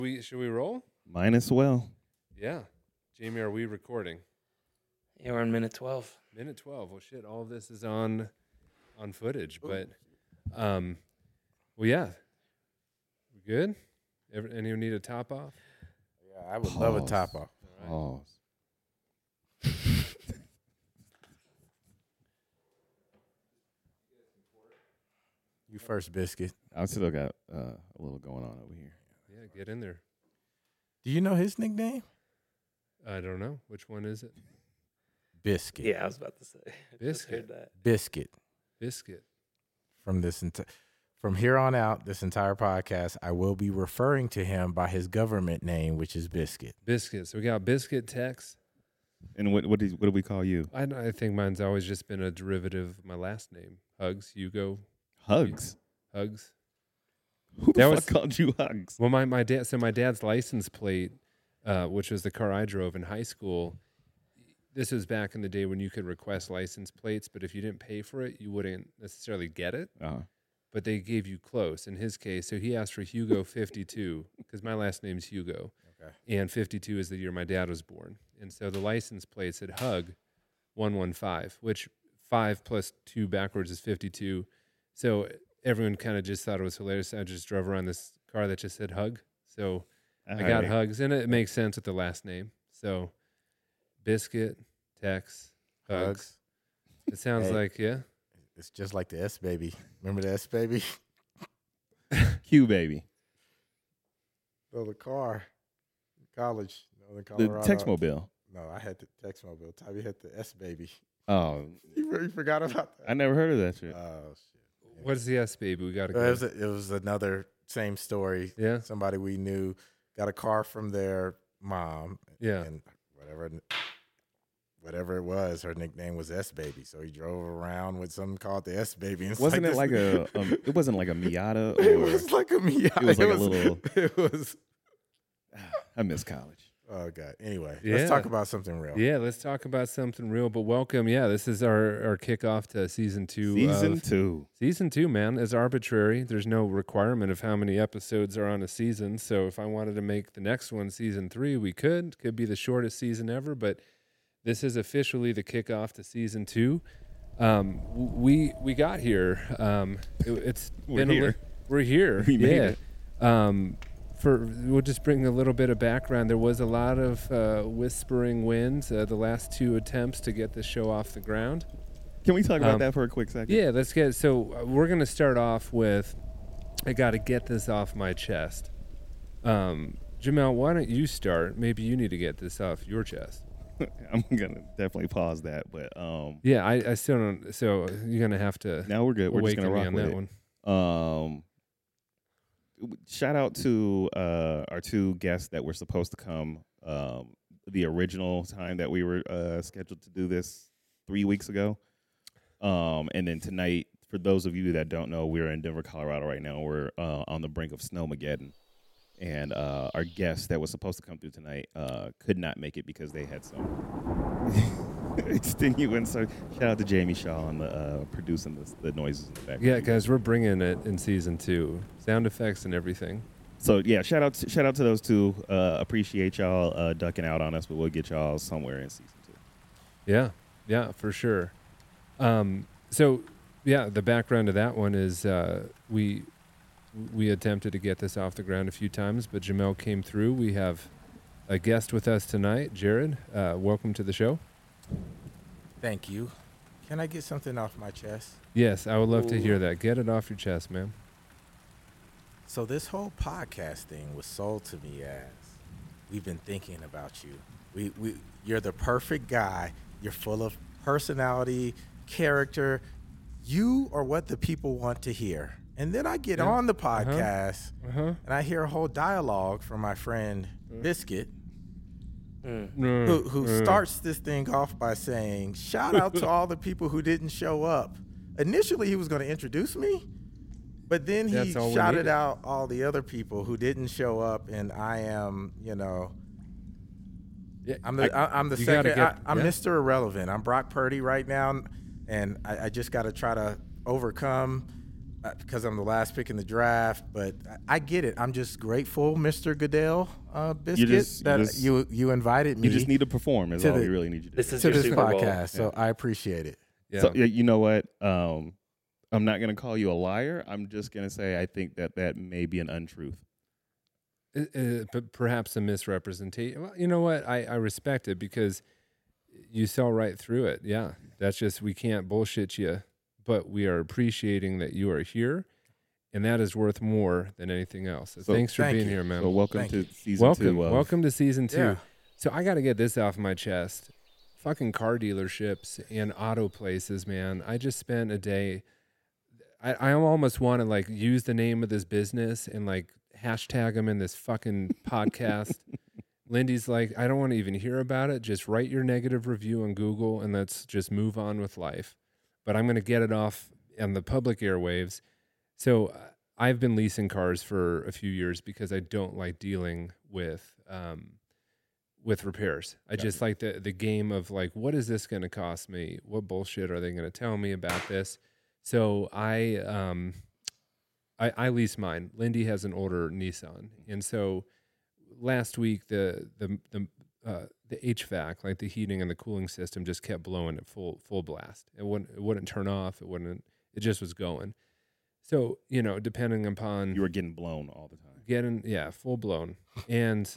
Should we roll? Mine as well. Yeah. Jamie, are we recording? Yeah, we're on minute 12. Minute 12. Well, shit, all of this is on footage, but well, yeah. We good? Anyone need a top off? Yeah, I would love a top off. Pause. You first, Biscuit. I still got a little going on over here. Yeah, get in there. Do you know his nickname? I don't know. Which one is it? Biscuit. Yeah, I was about to say. I just heard Biscuit. that. Biscuit. Biscuit. From here on out, this entire podcast, I will be referring to him by his government name, which is Biscuit. Biscuit. So we got Biscuit Tex. And what do we call you? I think mine's always just been a derivative of my last name. Hugs. Hugo. Hugs. Hugs. Who That the was- fuck called you Hugs? Well, my dad. So my dad's license plate, which was the car I drove in high school. This was back in the day when you could request license plates, but if you didn't pay for it, you wouldn't necessarily get it. But they gave you close. In his case, so he asked for Hugo 52 because my last name's Hugo, and 52 is the year my dad was born. And so the license plate said Hug 115, which 5 plus 2 backwards is 52. So everyone kind of just thought it was hilarious. I just drove around this car that just said Hug. So I got Hugs, and it makes sense with the last name. So Biscuit, Tex, Hugs. It sounds Hey. like, yeah. It's just like the S Baby. Remember the S Baby? Q baby. Oh, the car. College. The Colorado. Texmobile. No, I had the Texmobile. Tommy had the S Baby. Oh, You forgot about that? I never heard of that shit. Oh, shit. What's the S, baby? We got to go. It was another same story. Yeah. Somebody we knew got a car from their mom. Yeah. And whatever it was, her nickname was S Baby. So he drove around with something called the S Baby. And it's Wasn't it this- like it wasn't like a Miata? Or, It was like a Miata. It was like a little. It was. I miss college. Oh God. Anyway, Yeah. let's talk about something real. Yeah, let's talk about something real. But welcome. Yeah, this is our kickoff to season 2. Season 2, man, is arbitrary. There's no requirement of how many episodes are on a season. So if I wanted to make the next one season 3, we could. Could be the shortest season ever, but this is officially the kickoff to season 2. We got here. It's We're been here. We're here. We made it. We'll just bring a little bit of background. There was a lot of whispering winds the last 2 attempts to get the show off the ground. Can we talk about that for a quick second? Yeah, let's get. So we're gonna start off with. I got to get this off my chest. Jamel, why don't you start? Maybe you need to get this off your chest. I'm gonna definitely pause that, but Yeah, I still don't. So you're gonna have to. now we're good. We're just awaken gonna me rock on with that it. one. Shout out to our 2 guests that were supposed to come the original time that we were scheduled to do this 3 weeks ago. And then tonight, for those of you that don't know, we're in Denver, Colorado right now. We're on the brink of Snowmageddon. And our guest that was supposed to come through tonight could not make it because they had some extenuating. So shout out to Jamie Shaw on the producing the noises in the background. Yeah, guys, we're bringing it in season 2. Sound effects and everything. So yeah, shout out to those 2. Appreciate y'all ducking out on us, but we'll get y'all somewhere in season 2. Yeah, for sure. So yeah, the background to that one is we attempted to get this off the ground a few times, but Jamel came through. We have a guest with us tonight, Jared. Welcome to the show. Thank you. Can I get something off my chest? Yes, I would love to hear that. Get it off your chest, man. So this whole podcast thing was sold to me as we've been thinking about you. You're the perfect guy. You're full of personality, character. You are what the people want to hear. And then I get on the podcast and I hear a whole dialogue from my friend Biscuit, who starts this thing off by saying, shout out to all the people who didn't show up. Initially, he was going to introduce me, but then he That's all we shouted needed. out all the other people who didn't show up, and I am, Yeah, I'm the you gotta second. I'm yeah. Mr. Irrelevant. I'm Brock Purdy right now, and I just got to try to overcome because I'm the last pick in the draft, but I get it. I'm just grateful, Mr. Goodell Biscuit, that you invited me. You just need to perform is all we really need you to do. This is to your this Super Bowl. podcast, so I appreciate it. Yeah. So you know what? I'm not going to call you a liar. I'm just going to say I think that may be an untruth. But perhaps a misrepresentation. Well, you know what? I respect it because you saw right through it. Yeah, that's just, we can't bullshit you, but we are appreciating that you are here, and that is worth more than anything else. So thanks for being here, man. So welcome Thank to you. season 2. Welcome to season 2. Yeah. So I got to get this off my chest. Fucking car dealerships and auto places, man. I just spent a day. I almost want to like use the name of this business and like hashtag them in this fucking podcast. Lindy's like, I don't want to even hear about it. Just write your negative review on Google and let's just move on with life. But I'm going to get it off on the public airwaves. So I've been leasing cars for a few years because I don't like dealing with repairs. I just like the game of like, what is this going to cost me? What bullshit are they going to tell me about this? So I lease mine. Lindy has an older Nissan, and so last week the HVAC, like the heating and the cooling system, just kept blowing at full blast. It wouldn't turn off. It just was going. So, you know, depending upon, You were getting blown all the time. full blown. And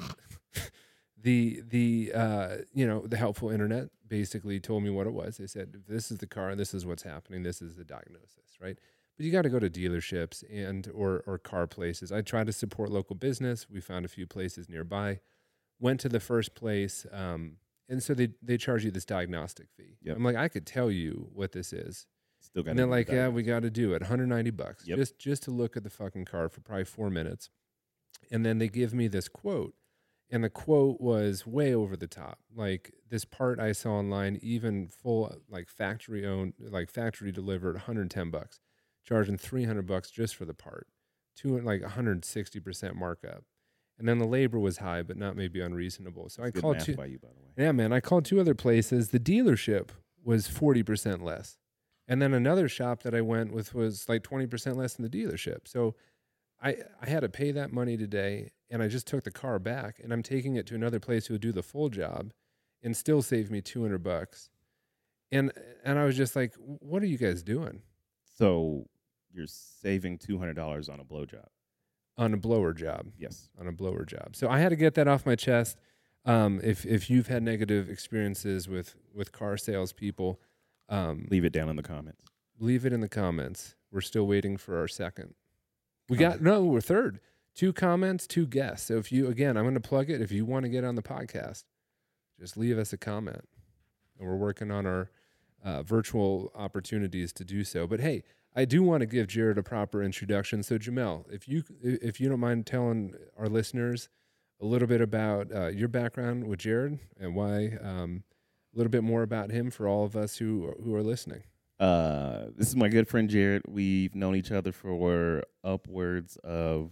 the helpful internet basically told me what it was. They said, this is the car, this is what's happening, this is the diagnosis, right? But you got to go to dealerships and or car places. I try to support local business. We found a few places nearby. Went to the first place, and so they charge you this diagnostic fee. Yep. I'm like, I could tell you what this is. Still got. And they're like, yeah, we got to do it. $190 Yep. just to look at the fucking car for probably 4 minutes. And then they give me this quote, and the quote was way over the top. Like this part I saw online, even full like factory owned, like factory delivered, $110, charging $300 just for the part, like 160% markup. And then the labor was high, but not maybe unreasonable. So I Good called math by you, by the way. Yeah, man. I called 2 other places. The dealership was 40% less. And then another shop that I went with was like 20% less than the dealership. So I had to pay that money today, and I just took the car back, and I'm taking it to another place who would do the full job and still save me $200. And I was just like, what are you guys doing? So you're saving $200 on a blowjob. On a blower job. Yes. On a blower job. So I had to get that off my chest. If you've had negative experiences with car salespeople, Leave it down in the comments. leave it in the comments. We're still waiting for our second. We're third. 2 comments, 2 guests. So I'm going to plug it. If you want to get on the podcast, just leave us a comment. And we're working on our virtual opportunities to do so. But hey, I do want to give Jared a proper introduction. So Jamel, if you don't mind telling our listeners a little bit about your background with Jared and why, a little bit more about him for all of us who are listening. This is my good friend Jared. We've known each other for upwards of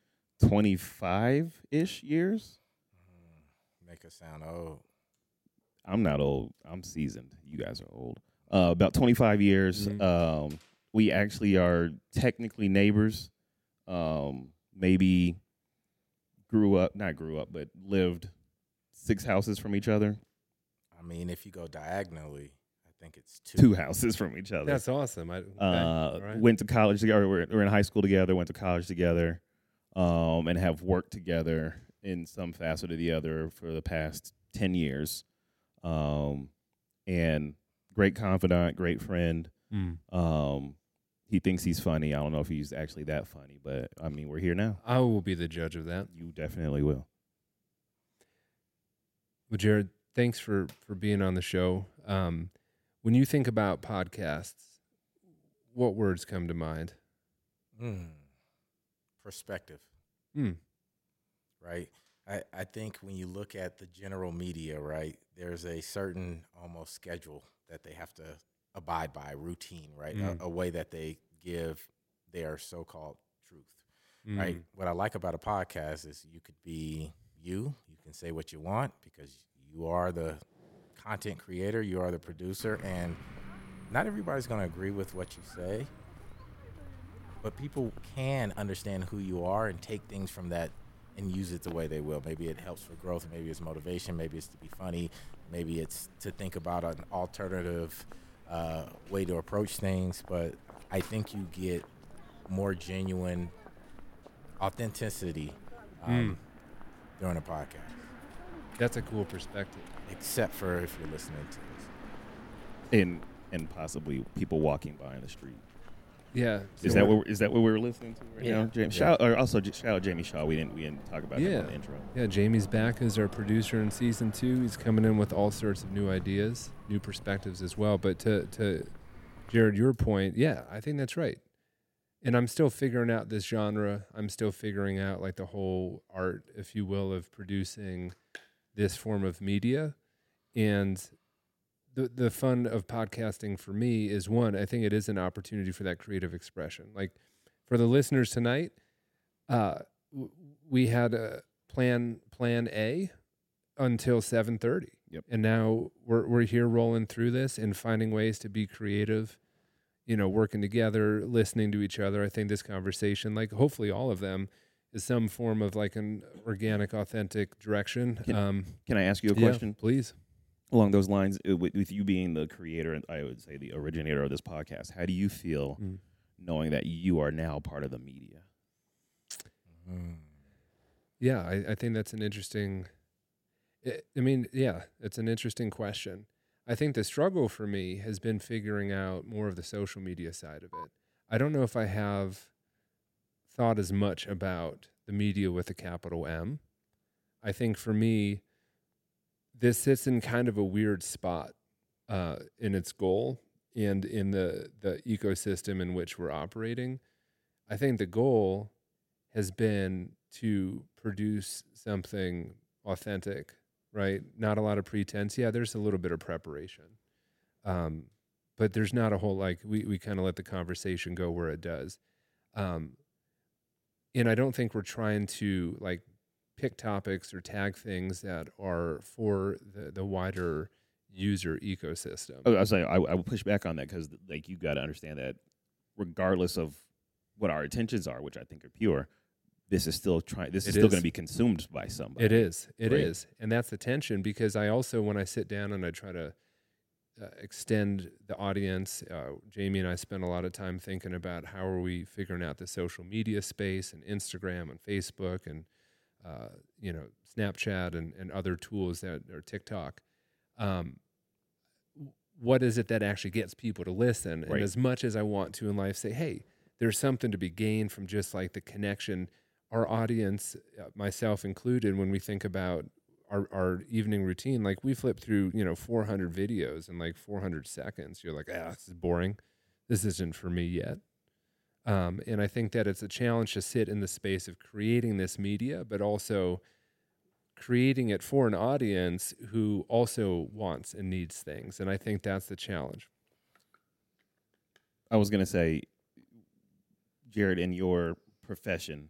25-ish years. Make us sound old. I'm not old. I'm seasoned. You guys are old. About 25 years. Mhm. We actually are technically neighbors. Maybe not grew up, but lived 6 houses from each other. I mean, if you go diagonally, I think it's 2 houses from each other. That's awesome. All right. Went to college together. We're in high school together. Went to college together, and have worked together in some facet or the other for the past 10 years. And great confidant, great friend. He thinks he's funny. I don't know if he's actually that funny, but I mean, we're here now. I will be the judge of that. You definitely will. Well, Jared, thanks for being on the show. When you think about podcasts, what words come to mind? Perspective, Hmm. right? I think when you look at the general media, right, there's a certain almost schedule that they have to abide by, routine, right? A way that they give their so-called truth, right? What I like about a podcast is you could be you can say what you want because you are the content creator, you are the producer, and not everybody's going to agree with what you say, but people can understand who you are and take things from that and use it the way they will. Maybe it helps for growth. Maybe it's motivation. Maybe it's to be funny. Maybe it's to think about an alternative way to approach things. But I think you get more genuine authenticity during a podcast, That's a cool perspective. except for if you're listening to this. And possibly people walking by in the street. Yeah. Is that what we were listening to right Yeah. now? James, Yeah. shout out Jamie Shaw. We didn't talk about him Yeah. in the intro. Yeah, Jamie's back as our producer in season 2. He's coming in with all sorts of new ideas, new perspectives as well. But to Jared, your point, yeah, I think that's right. And I'm still figuring out this genre. I'm still figuring out like the whole art, if you will, of producing this form of media. And the fun of podcasting for me is, one, I think it is an opportunity for that creative expression. Like for the listeners tonight, we had a plan A until 7:30. Yep. And now we're here rolling through this and finding ways to be creative, working together, listening to each other. I think this conversation, like hopefully all of them, is some form of like an organic, authentic direction. Can I ask you a Yeah, question? please. Along those lines, with you being the creator and I would say the originator of this podcast, how do you feel knowing that you are now part of the media? Yeah, I think that's an interesting. It's an interesting question. I think the struggle for me has been figuring out more of the social media side of it. I don't know if I have thought as much about the media with a capital M. I think for me, this sits in kind of a weird spot in its goal and in the ecosystem in which we're operating. I think the goal has been to produce something authentic, right? Not a lot of pretense. Yeah, there's a little bit of preparation. But there's not a whole, like, we kind of let the conversation go where it does. And I don't think we're trying to, like, pick topics or tag things that are for the wider user ecosystem. I was saying I will push back on that because like you got to understand that regardless of what our intentions are, which I think are pure, this is still going to be consumed by somebody. It is. It Right. is. And that's the tension, because I also, when I sit down and I try to extend the audience, Jamie and I spend a lot of time thinking about how are we figuring out the social media space and Instagram and Facebook and Snapchat and other tools that are TikTok. What is it that actually gets people to listen? Right. And as much as I want to in life say, hey, there's something to be gained from just like the connection. Our audience, myself included, when we think about our evening routine, like we flip through, 400 videos in like 400 seconds. You're like, this is boring. This isn't for me yet. And I think that it's a challenge to sit in the space of creating this media, but also creating it for an audience who also wants and needs things. And I think that's the challenge. I was going to say, Jared, in your profession,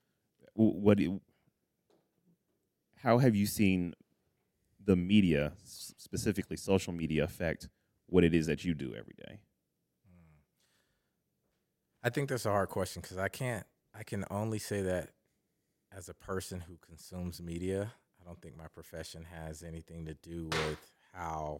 how have you seen the media, specifically social media, affect what it is that you do every day? I think that's a hard question because I can only say that as a person who consumes media. I don't think my profession has anything to do with how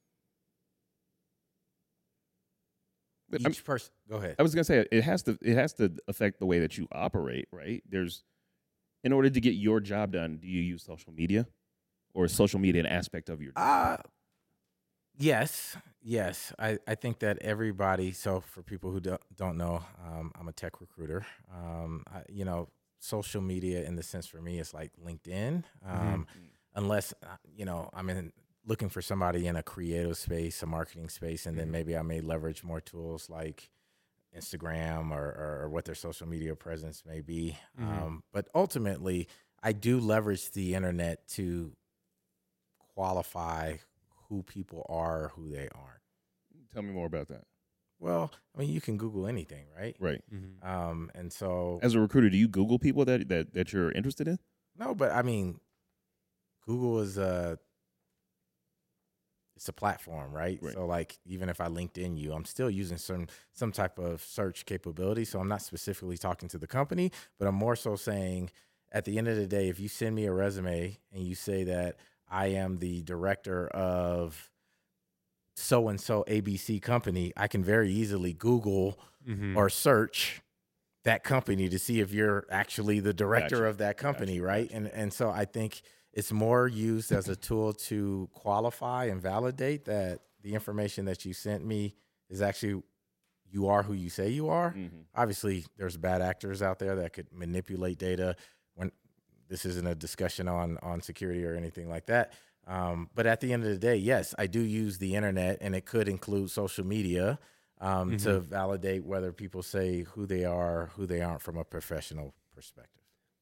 each person. Go ahead. I was gonna say it has to affect the way that you operate, right? In order to get your job done, do you use social media, or is social media an aspect of your job? Yes. I think that everybody. So for people who don't know, I'm a tech recruiter. Social media in the sense for me is like LinkedIn. Unless I'm looking for somebody in a creative space, a marketing space, and then maybe I may leverage more tools like Instagram or what their social media presence may be. But ultimately, I do leverage the internet to qualify who people are, who they aren't. Tell me more about that. Well, I mean, you can Google anything, right? Right. And so, As a recruiter, do you Google people that you're interested in? no, but I mean, Google is it's a platform, right? Right. So like even if I LinkedIn you, I'm still using some type of search capability. So I'm not specifically talking to the company, but I'm more so saying at the end of the day, if you send me a resume and you say that I am the director of so-and-so ABC company, I can very easily Google or search that company to see if you're actually the director Gotcha. of that company, Gotcha. right? Gotcha. And so I think it's more used as a tool to qualify and validate that the information that you sent me is actually you are who you say you are. Mm-hmm. Obviously, there's bad actors out there that could manipulate data. When this isn't a discussion on security or anything like that. But at the end of the day, yes, I do use the internet, and it could include social media to validate whether people say who they are, who they aren't from a professional perspective.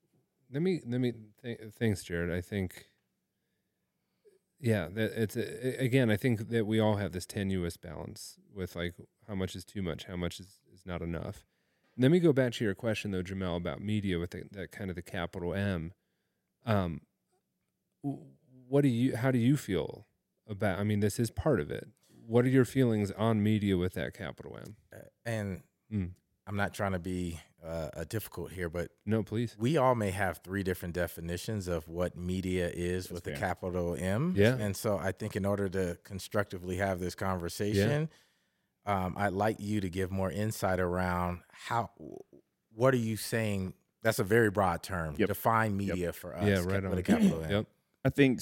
Thanks, Jared. I think, yeah, that again, I think that we all have this tenuous balance with like how much is too much, how much is not enough. And let me go back to your question though, Jamel, about media with that kind of the capital M. How do you feel about, I mean, this is part of it. What are your feelings on media with that capital M? And I'm not trying to be difficult here, but No, please. we all may have 3 different definitions of what media is with the capital M. Yeah. And so I think in order to constructively have this conversation, I'd like you to give more insight around what are you saying? That's a very broad term. Yep. Define media for us. Yeah, right with on. a capital M. Yep. I think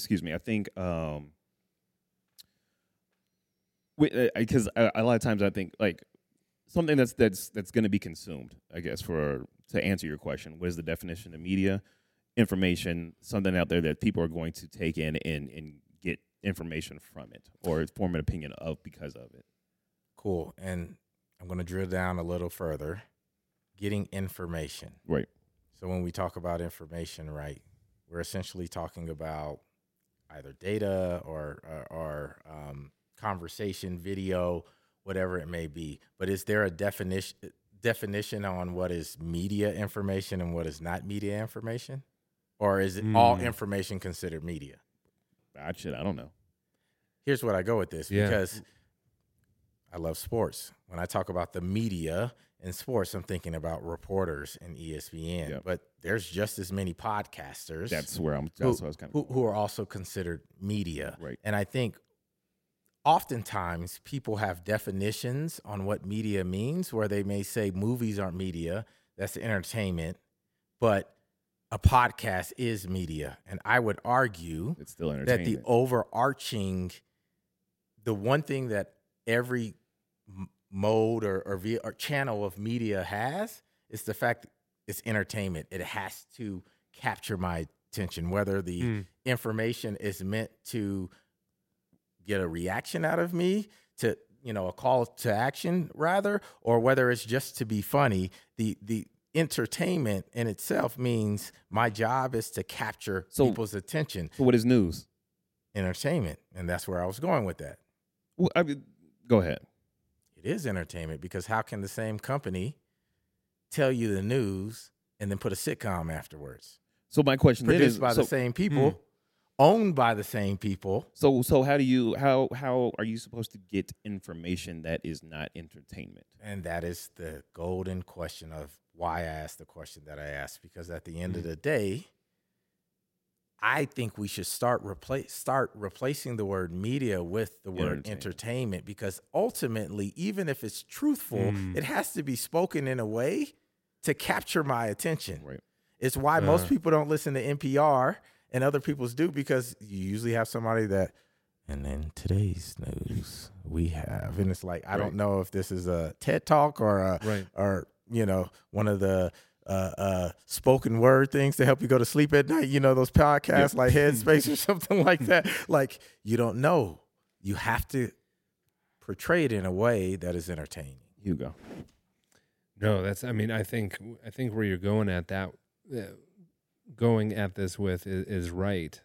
because a lot of times I think like something that's going to be consumed, I guess, to answer your question, what is the definition of media? Information, something out there that people are going to take in and get information from it or form an opinion of because of it. Cool. And I'm going to drill down a little further. Getting information. Right. So when we talk about information, right, we're essentially talking about either data or conversation, video, whatever it may be. But is there a definition on what is media information and what is not media information? Or is it all information considered media? I don't know. Here's what I go with this because I love sports. When I talk about the media in sports, I'm thinking about reporters and ESPN. Yep. But there's just as many podcasters. That's what I was kind of who are also considered media. Right. And I think oftentimes people have definitions on what media means where they may say movies aren't media, that's entertainment, but a podcast is media. And I would argue it's still that entertainment. the one thing that every mode or channel of media has is the fact it's entertainment. It has to capture my attention, whether the information is meant to get a reaction out of me, to a call to action rather, or whether it's just to be funny. The entertainment in itself means my job is to capture people's attention. So what is news? Entertainment, and that's where I was going with that. Well, go ahead. It is entertainment because how can the same company tell you the news and then put a sitcom afterwards? So my question then is produced by the same people, owned by the same people. So how are you supposed to get information that is not entertainment? And that is the golden question of why I asked the question that I asked, because at the end of the day, I think we should start replacing the word media with the word entertainment, because ultimately, even if it's truthful, it has to be spoken in a way to capture my attention. Right. It's why most people don't listen to NPR and other people's do, because you usually have somebody that, and then today's news we have, and it's like, I don't know if this is a TED Talk or one of the spoken word things to help you go to sleep at night, those podcasts like Headspace or something like that. Like, you don't know. You have to portray it in a way that is entertaining. Hugo. No, I think where you're going at this with is right.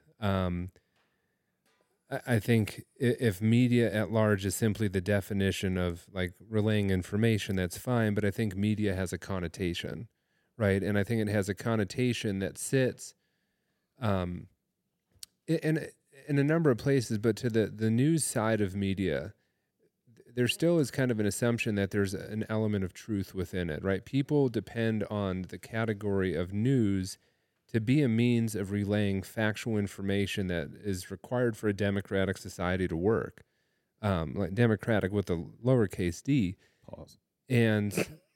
I think if media at large is simply the definition of like relaying information, that's fine. But I think media has a connotation, right? And I think it has a connotation that sits, and in a number of places, but to the news side of media, there still is kind of an assumption that there's an element of truth within it, right? People depend on the category of news to be a means of relaying factual information that is required for a democratic society to work, like democratic with a lowercase d. Pause. And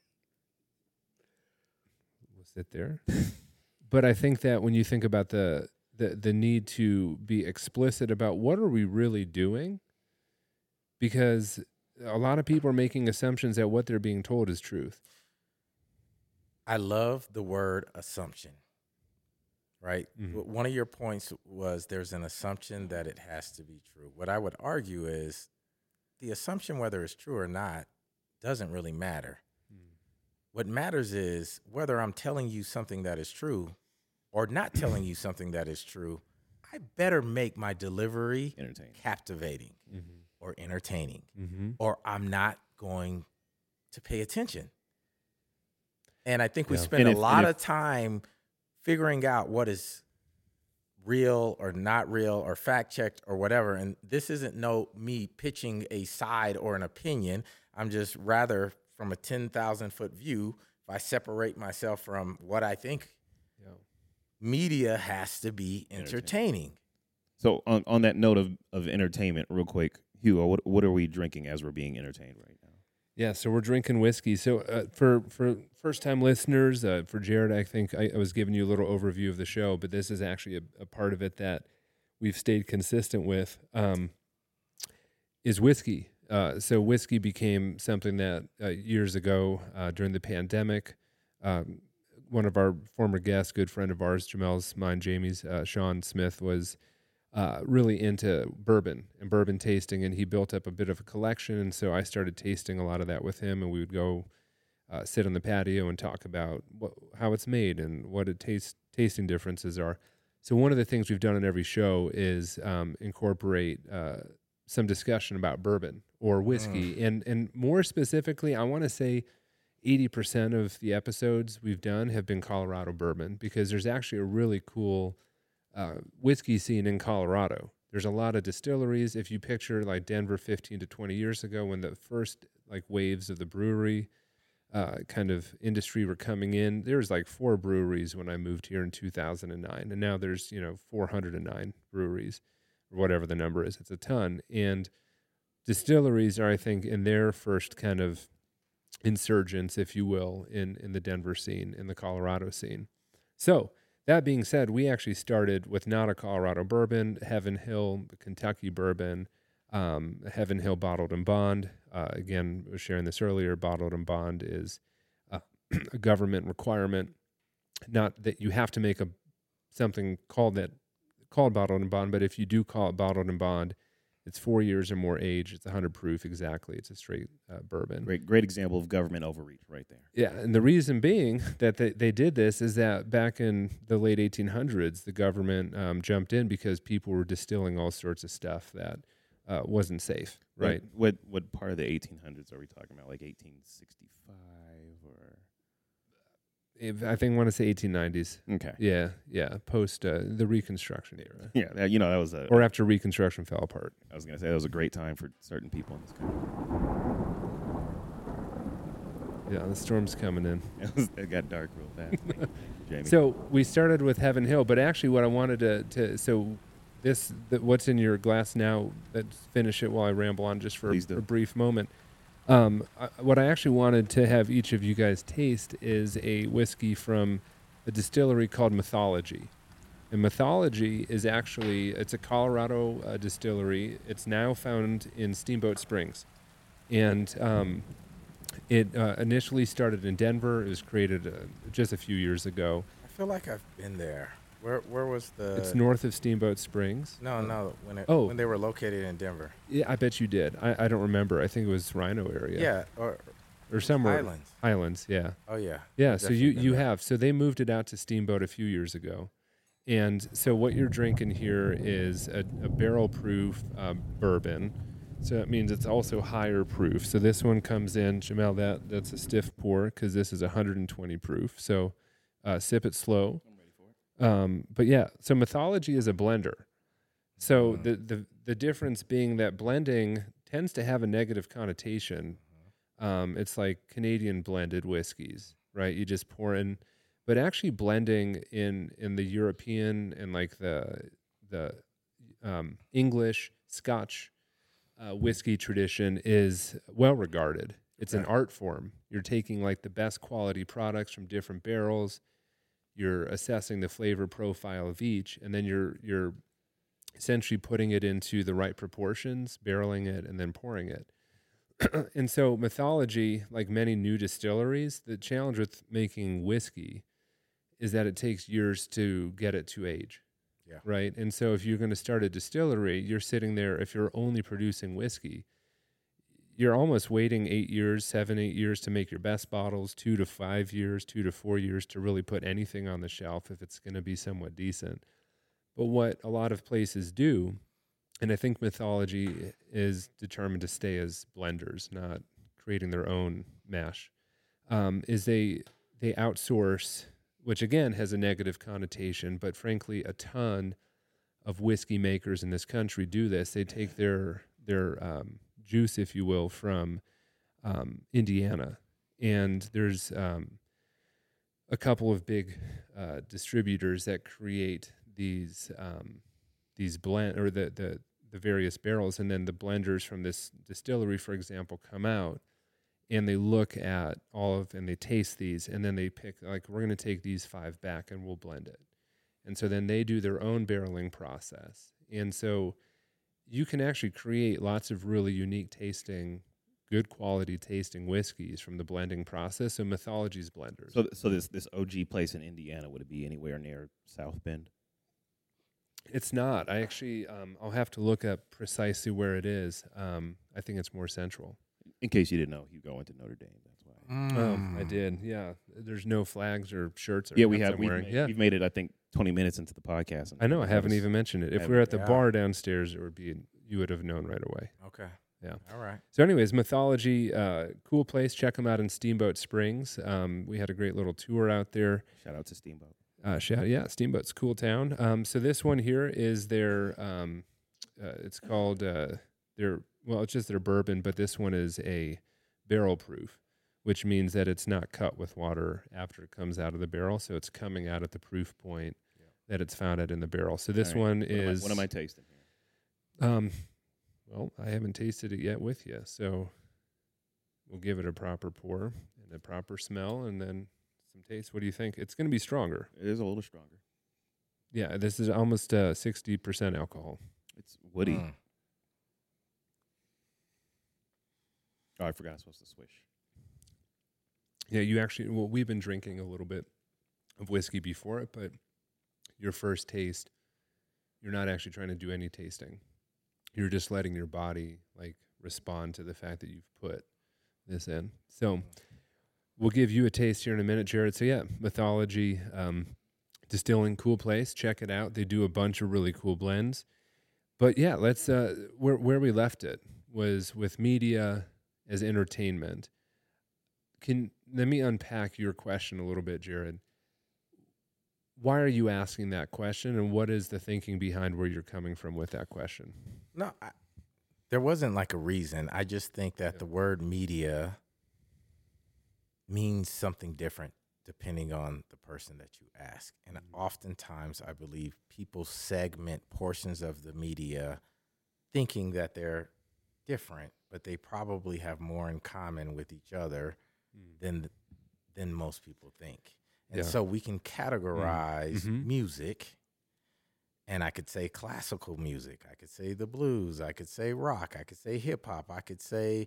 we'll sit there. But I think that when you think about the need to be explicit about what are we really doing, because a lot of people are making assumptions that what they're being told is truth. I love the word assumption, right? Mm-hmm. One of your points was there's an assumption that it has to be true. What I would argue is the assumption, whether it's true or not, doesn't really matter. What matters is whether I'm telling you something that is true or not telling you something that is true, I better make my delivery captivating or entertaining, or I'm not going to pay attention. And I think we spend a lot of time figuring out what is real or not real or fact-checked or whatever. And this isn't me pitching a side or an opinion. I'm just rather from a 10,000-foot view, if I separate myself from what I think, media has to be entertaining. So on that note of entertainment, real quick, Hugh, what are we drinking as we're being entertained right now? Yeah, so we're drinking whiskey. So for first-time listeners, for Jared, I think I was giving you a little overview of the show, but this is actually a part of it that we've stayed consistent with, is whiskey. So whiskey became something that years ago during the pandemic, one of our former guests, good friend of ours, Jamel's, mine, Jamie's, Sean Smith, was really into bourbon and bourbon tasting, and he built up a bit of a collection. And so I started tasting a lot of that with him, and we would go sit on the patio and talk about how it's made and what tasting differences are. So one of the things we've done on every show is incorporate some discussion about bourbon or whiskey. And more specifically, I want to say 80% of the episodes we've done have been Colorado bourbon, because there's actually a really cool whiskey scene in Colorado. There's a lot of distilleries. If you picture like Denver 15 to 20 years ago, when the first like waves of the brewery kind of industry were coming in, there was like 4 breweries when I moved here in 2009. And now there's, 409 breweries or whatever the number is. It's a ton. And distilleries are, I think, in their first kind of insurgence, if you will, in the Denver scene, in the Colorado scene. So that being said, we actually started with not a Colorado bourbon, Heaven Hill, the Kentucky bourbon, Heaven Hill Bottled and Bond. Again, I was sharing this earlier, Bottled and Bond is a government requirement. Not that you have to make something called Bottled and Bond, but if you do call it Bottled and Bond, it's 4 years or more age. It's 100 proof exactly. It's a straight bourbon. Great example of government overreach right there. Yeah, and the reason being that they did this is that back in the late 1800s, the government jumped in because people were distilling all sorts of stuff that wasn't safe, right? What part of the 1800s are we talking about? Like 1865 or? I think I want to say 1890s. Okay. Yeah. Post the Reconstruction era. Yeah, that was or after Reconstruction fell apart. I was going to say that was a great time for certain people in this country. Yeah, the storm's coming in. It got dark real fast. Jamie. So we started with Heaven Hill, but actually what I wanted to what's in your glass now, let's finish it while I ramble on just for a brief moment. What I actually wanted to have each of you guys taste is a whiskey from a distillery called Mythology. And Mythology is it's a Colorado distillery. It's now found in Steamboat Springs. And it initially started in Denver. It was created just a few years ago. I feel like I've been there. Where was the? It's north of Steamboat Springs. No. When they were located in Denver. Yeah, I bet you did. I don't remember. I think it was Rhino area. Yeah, or somewhere. Highlands. Highlands, yeah. Oh yeah. Yeah. So you have. So they moved it out to Steamboat a few years ago, and so what you're drinking here is a barrel proof bourbon. So that means it's also higher proof. So this one comes in, Jamel. That's a stiff pour because this is 120 proof. So sip it slow. But yeah, so Mythology is a blender. So the difference being that blending tends to have a negative connotation. It's like Canadian blended whiskeys, right? You just pour in, but actually blending in the European and like the English, Scotch whiskey tradition is well regarded. It's an art form. You're taking like the best quality products from different barrels. You're assessing the flavor profile of each, and then you're essentially putting it into the right proportions, barreling it, and then pouring it. And so Mythology, like many new distilleries, the challenge with making whiskey is that it takes years to get it to age. Yeah. Right. And so if you're going to start a distillery, you're sitting there, if you're only producing whiskey, you're almost waiting 8 years, 7, 8 years to make your best bottles, 2 to 5 years, 2 to 4 years to really put anything on the shelf if it's going to be somewhat decent. But what a lot of places do, and I think Mythology is determined to stay as blenders, not creating their own mash, is they outsource, which again has a negative connotation, but frankly, a ton of whiskey makers in this country do this. They take their juice, if you will, from Indiana, and there's a couple of big distributors that create these blend or the various barrels, and then the blenders from this distillery, for example, come out and they look at and they taste these, and then they pick, like, we're going to take these 5 back and we'll blend it. And so then they do their own barreling process. And so you can actually create lots of really unique tasting, good quality tasting whiskeys from the blending process. So Mythology's blenders. So this OG place in Indiana, would it be anywhere near South Bend? It's not. I actually, I'll have to look up precisely where it is. I think it's more central. In case you didn't know, you go into Notre Dame. That's why. I did. Yeah. There's no flags or shirts. Or Yeah, we hats have. I'm We've wearing. made, Yeah. we've made it, I think, 20 minutes into the podcast. I know. I haven't even mentioned it. If we were at the Yeah. bar downstairs, you would have known right away. Okay. Yeah. All right. So anyways, Mythology, cool place. Check them out in Steamboat Springs. We had a great little tour out there. Shout out to Steamboat. Steamboat's a cool town. So this one here is their, it's called, it's just their bourbon, but this one is a barrel proof, which means that it's not cut with water after it comes out of the barrel. So it's coming out at the proof point that it's found at in the barrel. So this one is... What am I tasting here? Well, I haven't tasted it yet with you, so we'll give it a proper pour and a proper smell and then some taste. What do you think? It's going to be stronger. It is a little stronger. Yeah, this is almost 60% alcohol. It's woody. Oh, I forgot I was supposed to swish. Yeah, you actually, we've been drinking a little bit of whiskey before it, but your first taste, you're not actually trying to do any tasting. You're just letting your body like respond to the fact that you've put this in. So we'll give you a taste here in a minute, Jared. So yeah, Mythology Distilling, cool place. Check it out. They do a bunch of really cool blends. But yeah, let's where we left it was with media as entertainment. Let me unpack your question a little bit, Jared. Why are you asking that question, and what is the thinking behind where you're coming from with that question? No, there wasn't like a reason. I just think that the word media means something different depending on the person that you ask. And oftentimes, I believe people segment portions of the media thinking that they're different, but they probably have more in common with each other than most people think. And so we can categorize music, and I could say classical music. I could say the blues. I could say rock. I could say hip hop. I could say,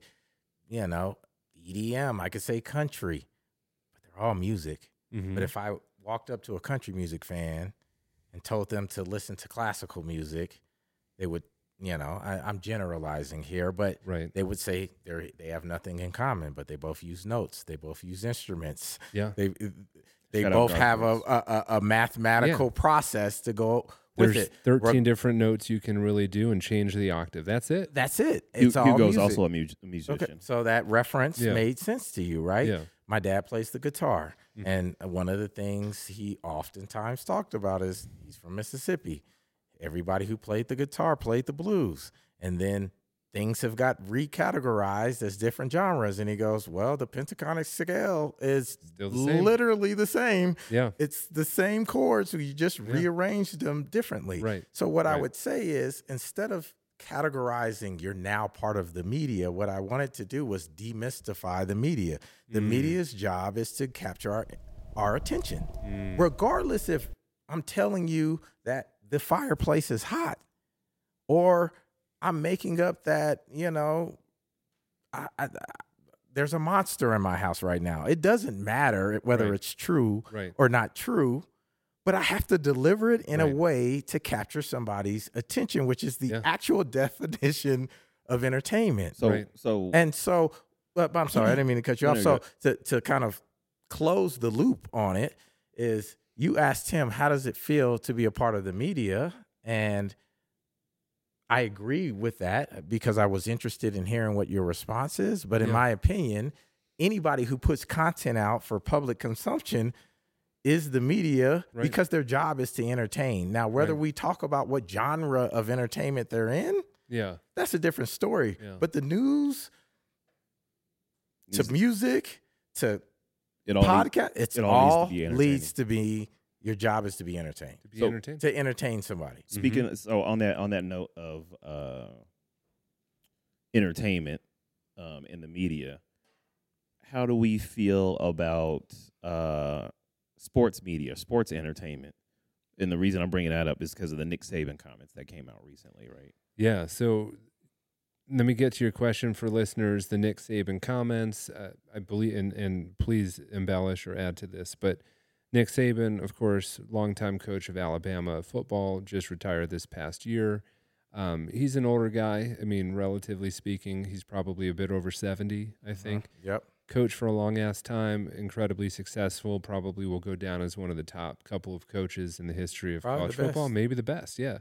EDM. I could say country, but they're all music. But if I walked up to a country music fan and told them to listen to classical music, they would, I'm generalizing here, but they would say they have nothing in common, but they both use notes. They both use instruments. Yeah. They both have a mathematical process to go with There's it. 13 different notes you can really do and change the octave. That's it. That's it. It's all Hugo's music. also a musician. Okay, so that reference made sense to you, right? Yeah. My dad plays the guitar, and one of the things he oftentimes talked about is he's from Mississippi. everybody who played the guitar played the blues. And then things have got recategorized as different genres. And he goes, well, the pentatonic scale is Still the same. literally the same. Yeah. It's the same chords. So you just rearranged them differently. Right. So what I Right. would say is, instead of categorizing you're now part of the media, what I wanted to do was demystify the media. The media's job is to capture our attention, regardless if I'm telling you that the fireplace is hot or I'm making up that, there's a monster in my house right now. It doesn't matter whether Right. it's true Right. or not true, but I have to deliver it in a Right. way to capture somebody's attention, which is the Yeah. actual definition of entertainment. So Right. And so, but I'm sorry, I didn't mean to cut you No, off. you're So to kind of close the loop on it is, you asked him, how does it feel to be a part of the media? And I agree with that because I was interested in hearing what your response is. But in Yeah. my opinion, anybody who puts content out for public consumption is the media, Right. because their job is to entertain. Now, whether Right. we talk about what genre of entertainment they're in, Yeah. that's a different story. Yeah. But the news to Needs- music to it all needs- podcast, it's it all all needs to be entertaining. leads to be, your job is to be entertained, To be So- entertained. to entertain somebody. Speaking so on that note of entertainment in the media, how do we feel about sports media, sports entertainment? And the reason I'm bringing that up is because of the Nick Saban comments that came out recently, right? Yeah. So let me get to your question for listeners. The Nick Saban comments, I believe, and please embellish or add to this, but Nick Saban, of course, longtime coach of Alabama football, just retired this past year. He's an older guy. I mean, relatively speaking, he's probably a bit over 70, I think. Yep. Coached for a long ass time, incredibly successful, probably will go down as one of the top couple of coaches in the history of Probably college the football, best. maybe the best. Yeah.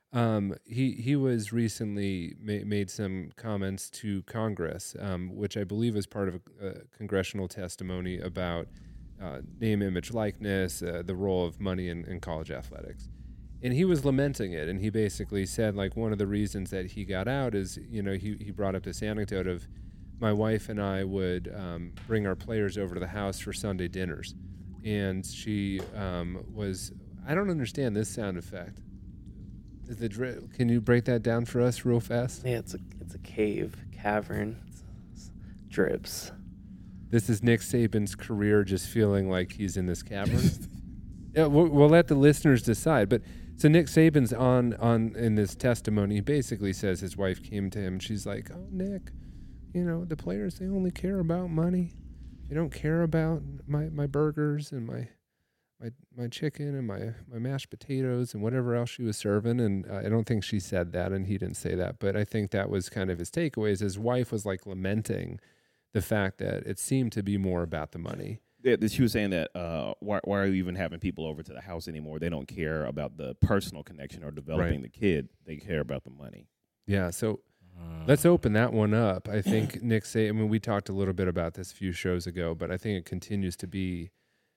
He was recently made some comments to Congress, which I believe is part of a congressional testimony about name, image, likeness, the role of money in college athletics. And he was lamenting it, and he basically said, like, one of the reasons that he got out is, he brought up this anecdote of, my wife and I would bring our players over to the house for Sunday dinners. And she was, I don't understand this sound effect. Is can you break that down for us real fast? Yeah, it's a cavern. It's drips. This is Nick Saban's career just feeling like he's in this cavern. Yeah, we'll let the listeners decide. But so Nick Saban's on in this testimony, he basically says his wife came to him and she's like, oh, Nick, the players, they only care about money. They don't care about my burgers and my chicken and my mashed potatoes and whatever else she was serving. And I don't think she said that, and he didn't say that. But I think that was kind of his takeaways. His wife was like lamenting the fact that it seemed to be more about the money. Yeah, she was saying that why are you even having people over to the house anymore? They don't care about the personal connection or developing the kid. They care about the money. Yeah, so let's open that one up. I think Nick we talked a little bit about this a few shows ago, but I think it continues to be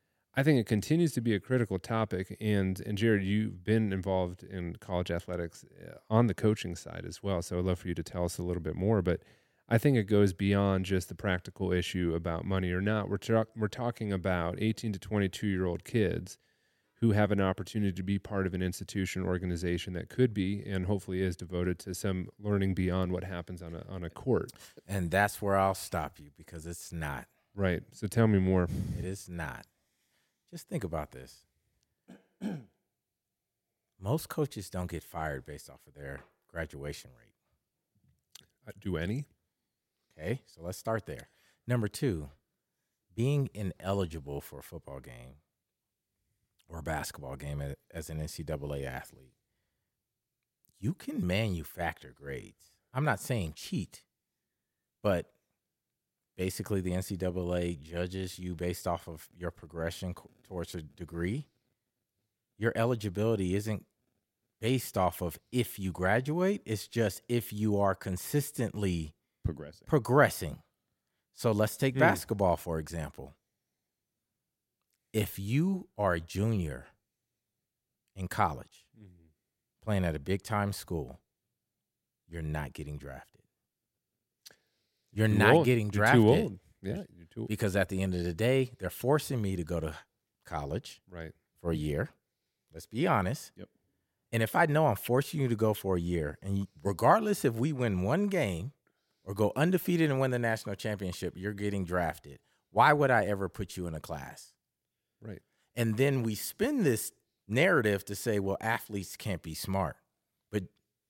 a critical topic. And Jared, you've been involved in college athletics on the coaching side as well. So I'd love for you to tell us a little bit more. But I think it goes beyond just the practical issue about money or not. We're talking about 18 to 22-year-old kids who have an opportunity to be part of an institution or organization that could be and hopefully is devoted to some learning beyond what happens on a court. And that's where I'll stop you, because it's not. Right. So tell me more. It is not. Just think about this. Most coaches don't get fired based off of their graduation rate. Do any? Okay, so let's start there. Number two, being ineligible for a football game or a basketball game as an NCAA athlete, you can manufacture grades. I'm not saying cheat, but basically the NCAA judges you based off of your progression towards a degree. Your eligibility isn't based off of if you graduate. It's just if you are consistently progressing. So let's take basketball, for example. If you are a junior in college, playing at a big-time school, you're not getting drafted. You're Too not old. getting You're drafted. too old. Yeah, you're too old. Because at the end of the day, they're forcing me to go to college Right. for a year. Let's be honest. Yep. And if I know I'm forcing you to go for a year, and regardless if we win one game or go undefeated and win the national championship, you're getting drafted. Why would I ever put you in a class? Right. And then we spin this narrative to say, well, athletes can't be smart. But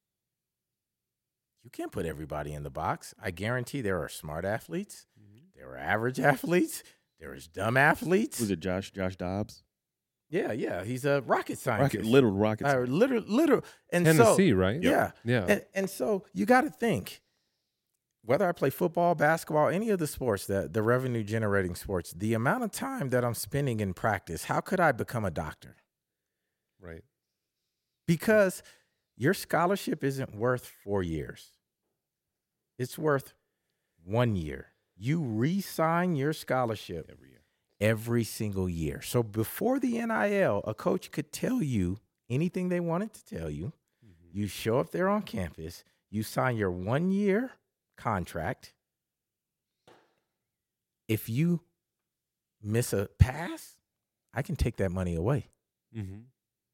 you can't put everybody in the box. I guarantee there are smart athletes. There are average athletes. There is dumb athletes. Was it Josh Dobbs? Yeah. He's a rocket scientist. Literal rocket scientist. Literal. And Tennessee, so, right? Yeah. Yeah. And so you got to think, whether I play football, basketball, any of the sports, the revenue generating sports, the amount of time that I'm spending in practice, how could I become a doctor? Right. Because your scholarship isn't worth 4 years. It's worth 1 year. You re-sign your scholarship Every year. every single year. So before the NIL, a coach could tell you anything they wanted to tell you. You show up there on campus, you sign your 1 year contract. If you miss a pass, I can take that money away. Mm-hmm.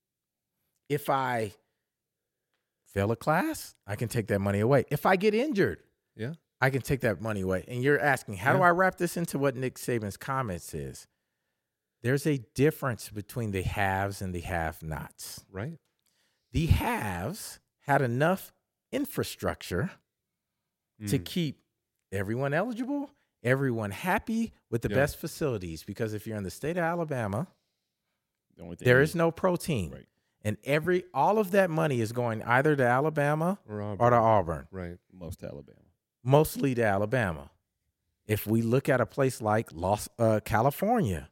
If I fail a class, I can take that money away. If I get injured, Yeah. I can take that money away. And you're asking, how do I wrap this into what Nick Saban's comments is? There's a difference between the haves and the have-nots. Right. The haves had enough infrastructure to keep everyone eligible, everyone happy with the best facilities. Because if you're in the state of Alabama, The only thing there is no pro team. Right. And all of that money is going either to Alabama Or Auburn. or to Auburn. Right. most Alabama. Mostly to Alabama. If we look at a place like California,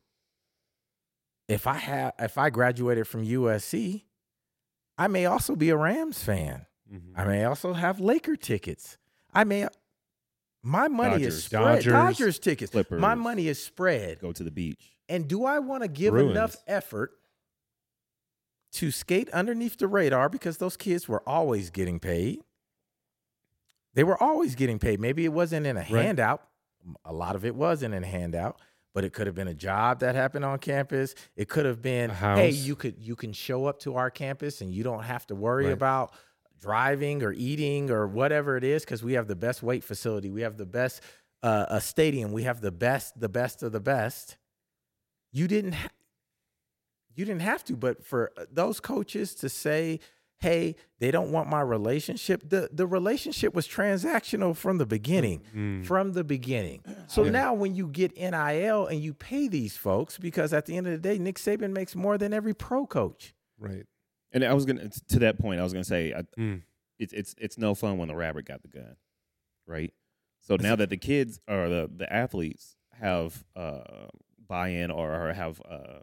if I graduated from USC, I may also be a Rams fan. Mm-hmm. I may also have Laker tickets. My money is Dodgers. spread. Dodgers tickets. Clippers. My money is spread. Go to the beach. And do I want to give Bruins. enough effort to skate underneath the radar, because those kids were always getting paid? They were always getting paid. Maybe it wasn't in a handout. A lot of it wasn't in a handout, but it could have been a job that happened on campus. It could have been, A house. hey, you can show up to our campus and you don't have to worry about driving or eating or whatever it is, because we have the best weight facility. We have the best stadium. We have the best of the best. You didn't have to, but for those coaches to say, hey, they don't want my relationship. The relationship was transactional from the beginning. From the beginning. So now when you get NIL and you pay these folks, because at the end of the day, Nick Saban makes more than every pro coach. Right. And I was gonna to that point. I was gonna say it's no fun when the rabbit got the gun, right? So now that the kids or the athletes have buy-in or have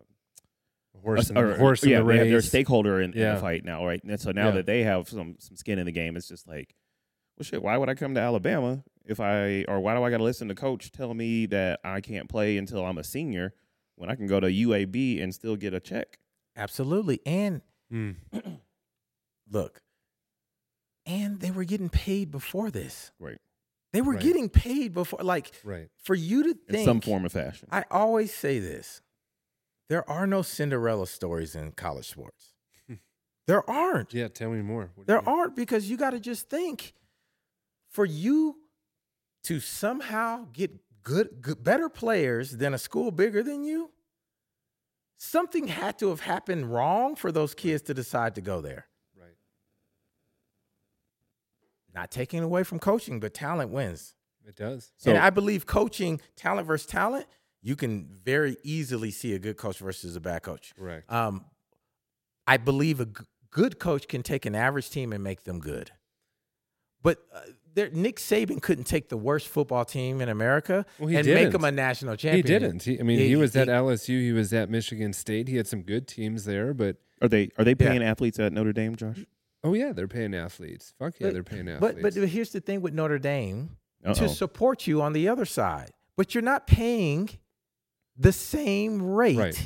Horse in they the have their race. stakeholder in the fight now, right? And so now Yeah. that they have some skin in the game, it's just like, well, shit. Why would I come to Alabama why do I got to listen to coach tell me that I can't play until I'm a senior when I can go to UAB and still get a check? Absolutely. And look, and they were getting paid before this. Right. They were Right. getting paid before. Like, Right. for you to In think. some form or fashion. I always say this. There are no Cinderella stories in college sports. There aren't. Yeah. Tell me more. What do you There mean? aren't, because you got to just think, for you to somehow get better players than a school bigger than you, something had to have happened wrong for those kids to decide to go there. Right. Not taking away from coaching, but talent wins. It does. So And I believe coaching, talent versus talent, you can very easily see a good coach versus a bad coach. Correct. I believe a good coach can take an average team and make them good. But Nick Saban couldn't take the worst football team in America Well, he and make didn't. them a national He champion. didn't. He was at LSU. He was at Michigan State. He had some good teams there, but are they paying athletes at Notre Dame, Josh? oh yeah, they're paying athletes. Fuck yeah, they're paying athletes. But here's the thing with Notre Dame, Uh-oh. to support you on the other side. But you're not paying the same rate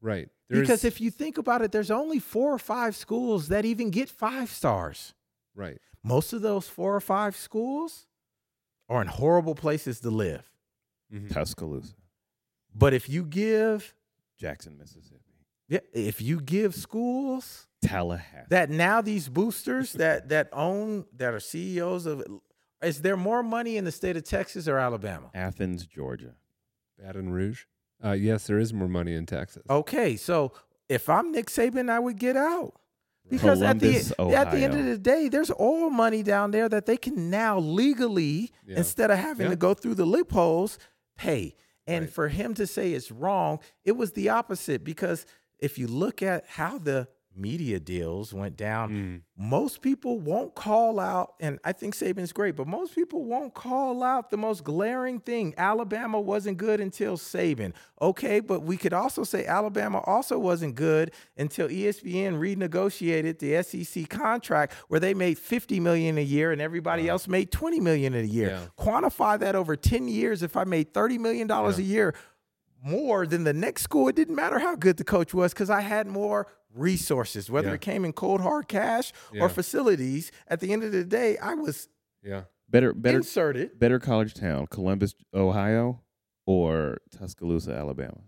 Right. Because if you think about it, there's only 4 or 5 schools that even get 5 stars. right. Most of those 4 or 5 schools are in horrible places to live. Mhm. Tuscaloosa, But if you give, Jackson, Mississippi, if you give schools Tallahassee. that now these boosters that are CEOs of, is there more money in the state of Texas or Alabama? Athens, Georgia. Baton Rouge. Yes, there is more money in Texas. Okay, so if I'm Nick Saban, I would get out. Because Columbus, at the end Ohio. of the day, there's oil money down there that they can now legally, Yeah. instead of having Yeah. to go through the loopholes, pay. And Right. for him to say it's wrong, it was the opposite. Because if you look at how the media deals went down, Mm. most people won't call out, and I think Saban's great, but most people won't call out the most glaring thing. Alabama wasn't good until Saban. Okay, but we could also say Alabama also wasn't good until ESPN renegotiated the SEC contract where they made $50 million a year and everybody else made $20 million a year. Yeah. Quantify that over 10 years. If I made $30 million a year more than the next school, it didn't matter how good the coach was because I had more resources, whether Yeah. it came in cold hard cash Yeah. or facilities. At the end of the day, I was Yeah. Better inserted. college town, Columbus, Ohio, or Tuscaloosa, Alabama.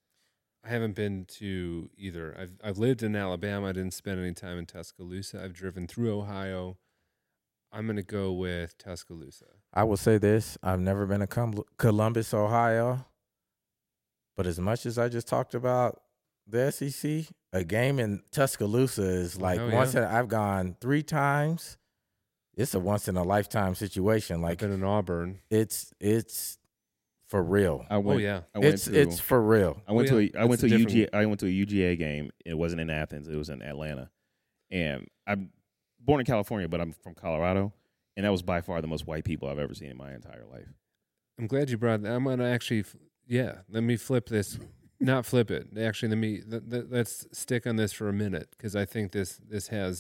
I haven't been to either. I've lived in Alabama. I didn't spend any time in Tuscaloosa. I've driven through Ohio. I'm going to go with Tuscaloosa. I will say this. I've never been to Columbus, Ohio. But as much as I just talked about the SEC, a game in Tuscaloosa is like Oh, once yeah. I've gone 3 times. It's a once in a lifetime situation. I've Like been in Auburn. it's for real. I went. yeah. I went It's for real. I went Oh, to yeah. a, I went It's to a a different- UGA. I went to a UGA game. It wasn't in Athens. It was in Atlanta. And I'm born in California, but I'm from Colorado, and that was by far the most white people I've ever seen in my entire life. I'm glad you brought that. I'm going to actually, let me flip this. Not flip it. Actually, let's stick on this for a minute because I think this has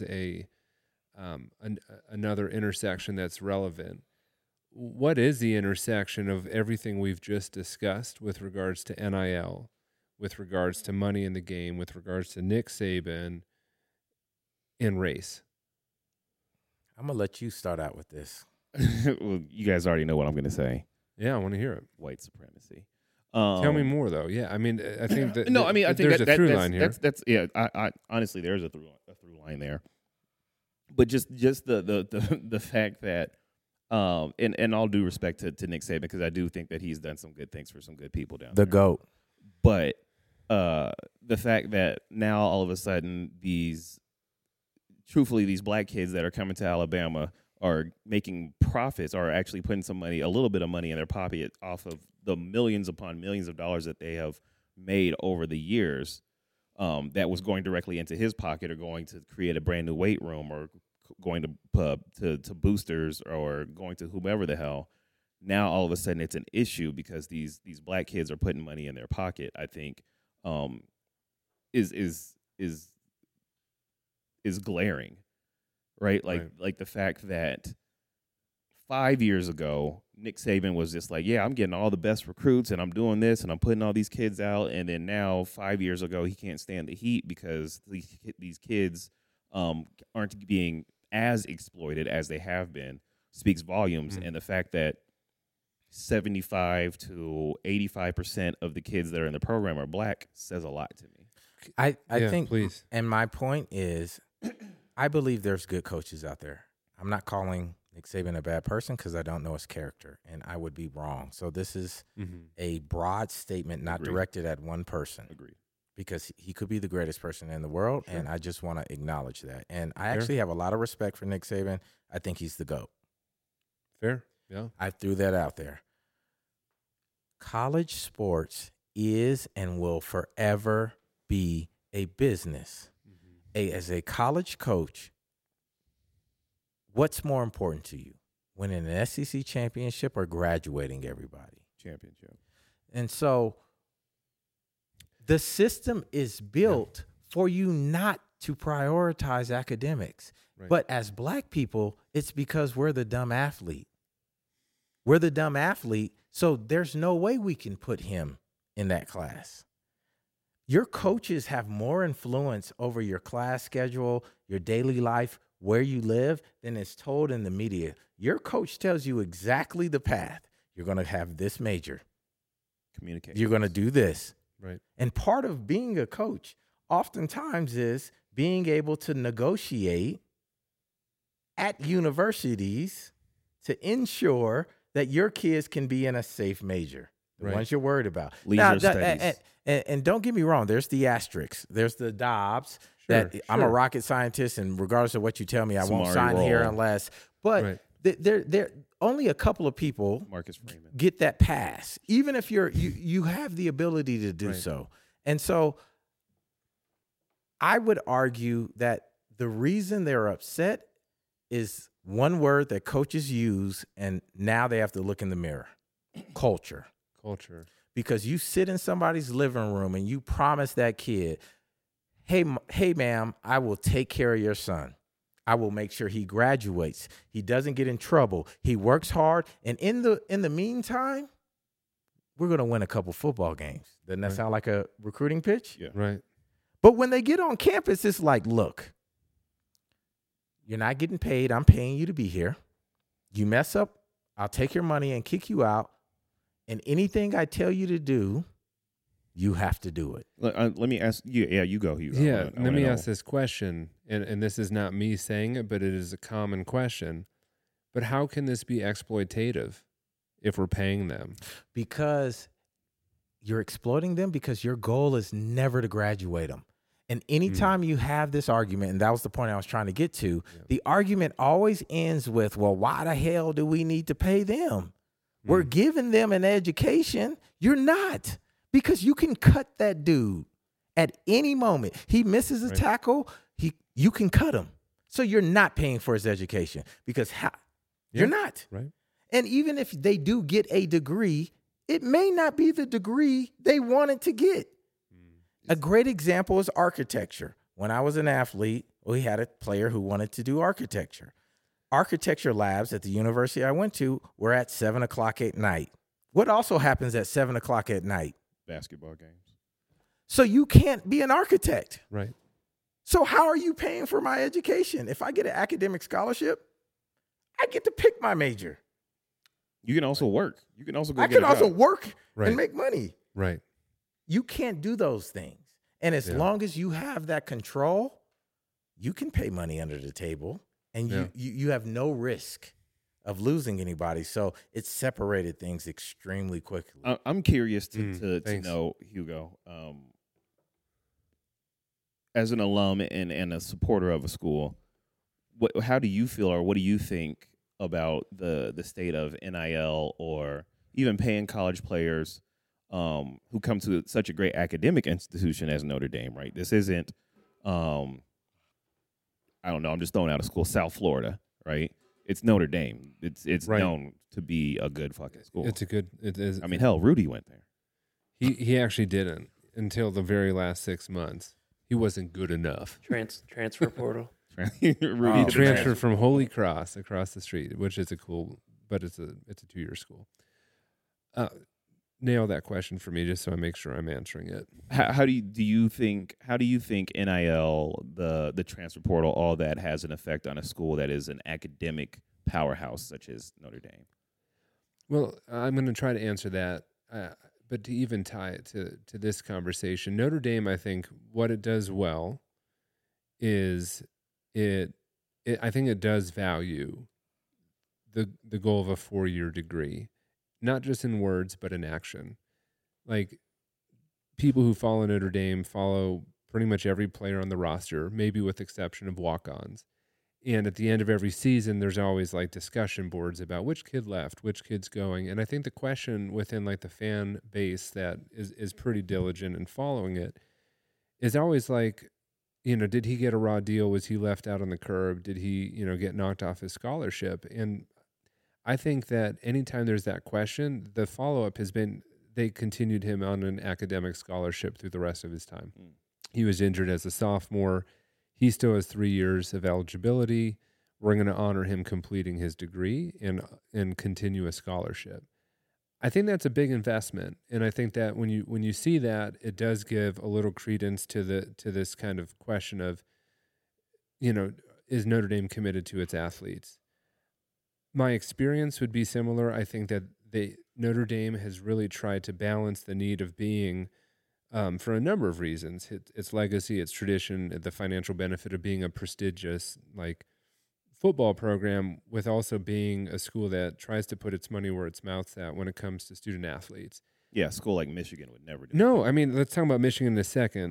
another intersection that's relevant. What is the intersection of everything we've just discussed with regards to NIL, with regards to money in the game, with regards to Nick Saban, and race? I'm gonna let you start out with this. Well, you guys already know what I'm going to say. Yeah, I want to hear it. White supremacy. Tell me more, though. Yeah, I mean, I think that. No, I mean, I think there's a through that's, line here. That's yeah. I honestly, there's a through line there, but just the fact that, and all due respect to Nick Saban, because I do think that he's done some good things for some good people down The there. GOAT. But the fact that now all of a sudden these black kids that are coming to Alabama are making profits, are actually putting some money, a little bit of money in their pocket off of the millions upon millions of dollars that they have made over the years, that was going directly into his pocket or going to create a brand new weight room or going to boosters or going to whomever the hell. Now all of a sudden it's an issue because these black kids are putting money in their pocket. I think is glaring, right? Like the fact that 5 years ago, Nick Saban was just like, yeah, I'm getting all the best recruits and I'm doing this and I'm putting all these kids out. And then now 5 years ago, he can't stand the heat because these kids aren't being as exploited as they have been, speaks volumes. Mm-hmm. And the fact that 75 to 85% of the kids that are in the program are black says a lot to me. I Yeah, think, please. and my point is, I believe there's good coaches out there. I'm not calling Nick Saban a bad person because I don't know his character, and I would be wrong. So this is a broad statement, not Agreed. directed at one person. Agreed. Because he could be the greatest person in the world, and I just want to acknowledge that. And I Fair. actually have a lot of respect for Nick Saban. I think he's the GOAT. Fair. Yeah. I threw that out there. College sports is and will forever be a business. As a college coach, what's more important to you? Winning an SEC championship or graduating everybody? Championship. And so the system is built for you not to prioritize academics. Right. But as black people, it's because we're the dumb athlete. We're the dumb athlete, so there's no way we can put him in that class. Your coaches have more influence over your class schedule, your daily life, where you live than is told in the media. Your coach tells you exactly the path. You're going to have this major. Communication. You're going to do this. Right. And part of being a coach oftentimes is being able to negotiate at universities to ensure that your kids can be in a safe major, the Right. ones you're worried about. Leisure studies. And don't get me wrong, there's the asterisks. There's the Dobbs Sure, that I'm a sure. rocket scientist, and regardless of what you tell me, I won't Samari sign here Roll. unless. But Right. there only a couple of people Marcus Freeman. get that pass, even if you have the ability to do Right. so. And so I would argue that the reason they're upset is one word that coaches use, and now they have to look in the mirror: culture. Culture. Because you sit in somebody's living room and you promise that kid, hey, ma'am, I will take care of your son. I will make sure he graduates. He doesn't get in trouble. He works hard. And in the meantime, we're going to win a couple football games. Doesn't that Right. sound like a recruiting pitch? Yeah. Right. But when they get on campus, it's like, look, you're not getting paid. I'm paying you to be here. You mess up, I'll take your money and kick you out. And anything I tell you to do, you have to do it. Let me ask you. Yeah, you go, Hugo. Yeah. I Let wanna me know. ask this question, and this is not me saying it, but it is a common question. But how can this be exploitative if we're paying them? Because you're exploiting them, because your goal is never to graduate them. And anytime you have this argument, and that was the point I was trying to get to, the argument always ends with, well, why the hell do we need to pay them? We're giving them an education. You're not, because you can cut that dude at any moment. He misses a Right. tackle, you can cut him. So you're not paying for his education, because you're not. Right. And even if they do get a degree, it may not be the degree they wanted to get. A great example is architecture. When I was an athlete, we had a player who wanted to do architecture. Architecture labs at the university I went to were at 7 o'clock at night. What also happens at 7 o'clock at night? Basketball games. So you can't be an architect. Right. So how are you paying for my education? If I get an academic scholarship, I get to pick my major. You can also work. You can also go I get can a also job. work Right. and make money. Right. You can't do those things. And as Yeah. long as you have that control, you can pay money under the table, and Yeah. you have no risk of losing anybody. So it's separated things extremely quickly. I'm curious to Thanks. know, Hugo, as an alum and a supporter of a school, how do you feel, or what do you think about the state of NIL, or even paying college players who come to such a great academic institution as Notre Dame, right? This isn't, I don't know, I'm just throwing out a school, South Florida, right? It's Notre Dame. It's Right. known to be a good fucking school. It is. I mean, hell, Rudy went there. He actually didn't until the very last 6 months. He wasn't good enough. Transfer portal. Rudy Oh, to He the transferred from Holy Cross across the street, which is a cool, but it's a 2-year school. Nail that question for me, just so I make sure I'm answering it. How do you think NIL, the transfer portal, all that has an effect on a school that is an academic powerhouse such as Notre Dame? Well, I'm going to try to answer that, but to even tie it to this conversation, Notre Dame, I think what it does well is I think it does value the goal of a 4-year degree, not just in words but in action. Like, people who follow Notre Dame follow pretty much every player on the roster, maybe with exception of walk-ons. And at the end of every season, there's always like discussion boards about which kid left, which kid's going. And I think the question within like the fan base that is pretty diligent in following it is always like, did he get a raw deal? Was he left out on the curb? Did he, get knocked off his scholarship? And I think that anytime there's that question, the follow-up has been they continued him on an academic scholarship through the rest of his time. He was injured as a sophomore. He still has 3 years of eligibility. We're going to honor him completing his degree and continue a scholarship. I think that's a big investment, and I think that when you see that, it does give a little credence to this kind of question of, is Notre Dame committed to its athletes? My experience would be similar. I think that Notre Dame has really tried to balance the need of being, for a number of reasons, its legacy, its tradition, the financial benefit of being a prestigious football program, with also being a school that tries to put its money where its mouth's at when it comes to student athletes. Yeah, a school like Michigan would never do that. No, I mean, let's talk about Michigan in a second.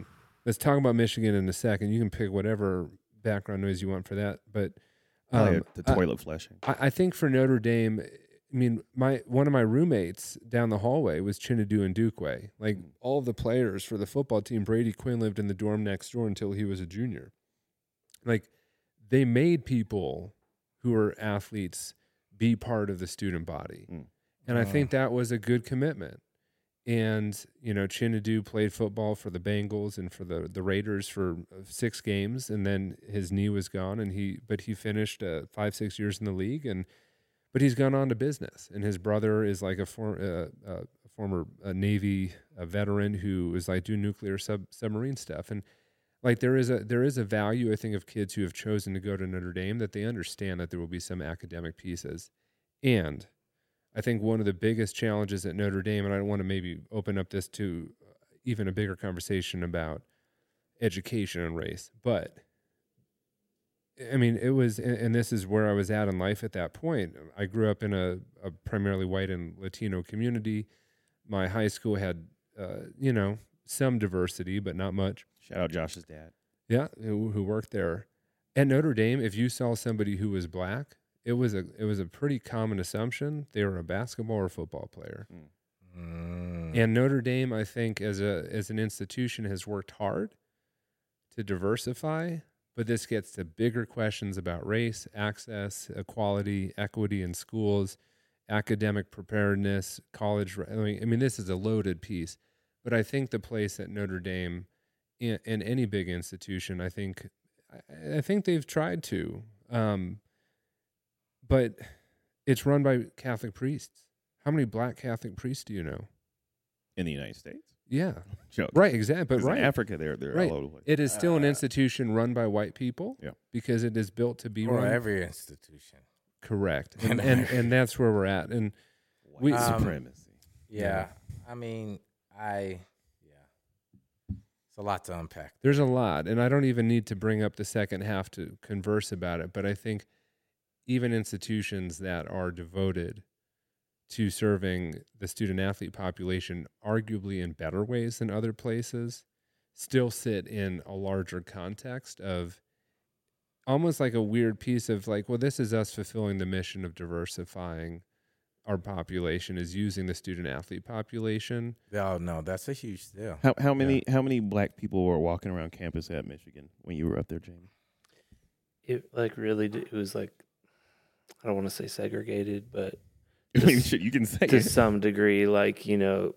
You can pick whatever background noise you want for that. But the toilet flushing. I think for Notre Dame, I mean, one of my roommates down the hallway was Chinedu Ndukwe. Like, all of the players for the football team, Brady Quinn lived in the dorm next door until he was a junior. Like, they made people who are athletes be part of the student body. And I think that was a good commitment. And, Chinedu played football for the Bengals and for the Raiders for 6 games, and then his knee was gone, but he finished 5-6 years in the league, but he's gone on to business. And his brother is like a former Navy veteran who is like doing nuclear submarine stuff. And like there is a value, I think, of kids who have chosen to go to Notre Dame, that they understand that there will be some academic pieces. And I think one of the biggest challenges at Notre Dame, and I don't want to maybe open up this to even a bigger conversation about education and race, but I mean, it was, and this is where I was at in life at that point. I grew up in a primarily white and Latino community. My high school had, some diversity, but not much. Shout out Josh's dad. Yeah, who worked there. At Notre Dame, if you saw somebody who was black, it was a pretty common assumption they were a basketball or football player. And Notre Dame, I think, as an institution, has worked hard to diversify, but this gets to bigger questions about race, access, equality, equity in schools, academic preparedness, college. I mean, this is a loaded piece. But I think the place at Notre Dame, in any big institution, I think they've tried to, but it's run by Catholic priests. How many black Catholic priests do you know? In the United States? Yeah, Joke. right, exactly. But right, in Africa, they're right. all over the place. It is still an institution run by white people. Yeah. Because it is built to be Or run. every institution. Correct, and that's where we're at. And we supremacy. Yeah. I mean, it's a lot to unpack. There's a lot, and I don't even need to bring up the second half to converse about it, but I think even institutions that are devoted to serving the student-athlete population, arguably in better ways than other places, still sit in a larger context of almost like a weird piece of like, well, this is us fulfilling the mission of diversifying our population, is using the student-athlete population. Oh, no, that's a huge deal. How many black people were walking around campus at Michigan when you were up there, Jamie? It was like, I don't want to say segregated, but You can say to it. some degree, like,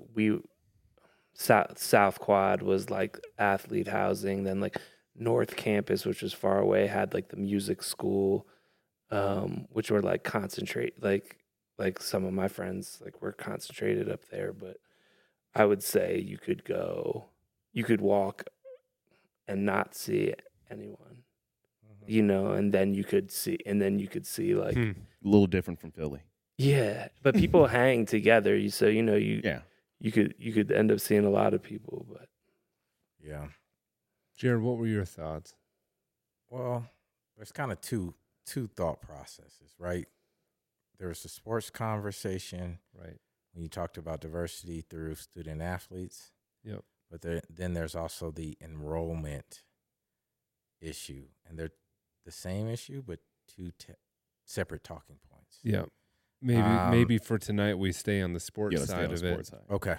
South Quad was like athlete housing, then like North Campus, which was far away, had like the music school, which were like concentrate, like some of my friends like were concentrated up there. But I would say you could walk and not see anyone, and then you could see like, A little different from Philly. yeah, but people hang together. You could end up seeing a lot of people, but Yeah. Jared, what were your thoughts? Well, there's kind of two thought processes, right? There's the sports conversation, Right. when you talked about diversity through student athletes. Yep. But then there's also the enrollment issue, and they're the same issue, but two separate talking points. Yeah. Maybe for tonight we stay on the sports Yeah, let's stay side on the of it. sports side. Okay.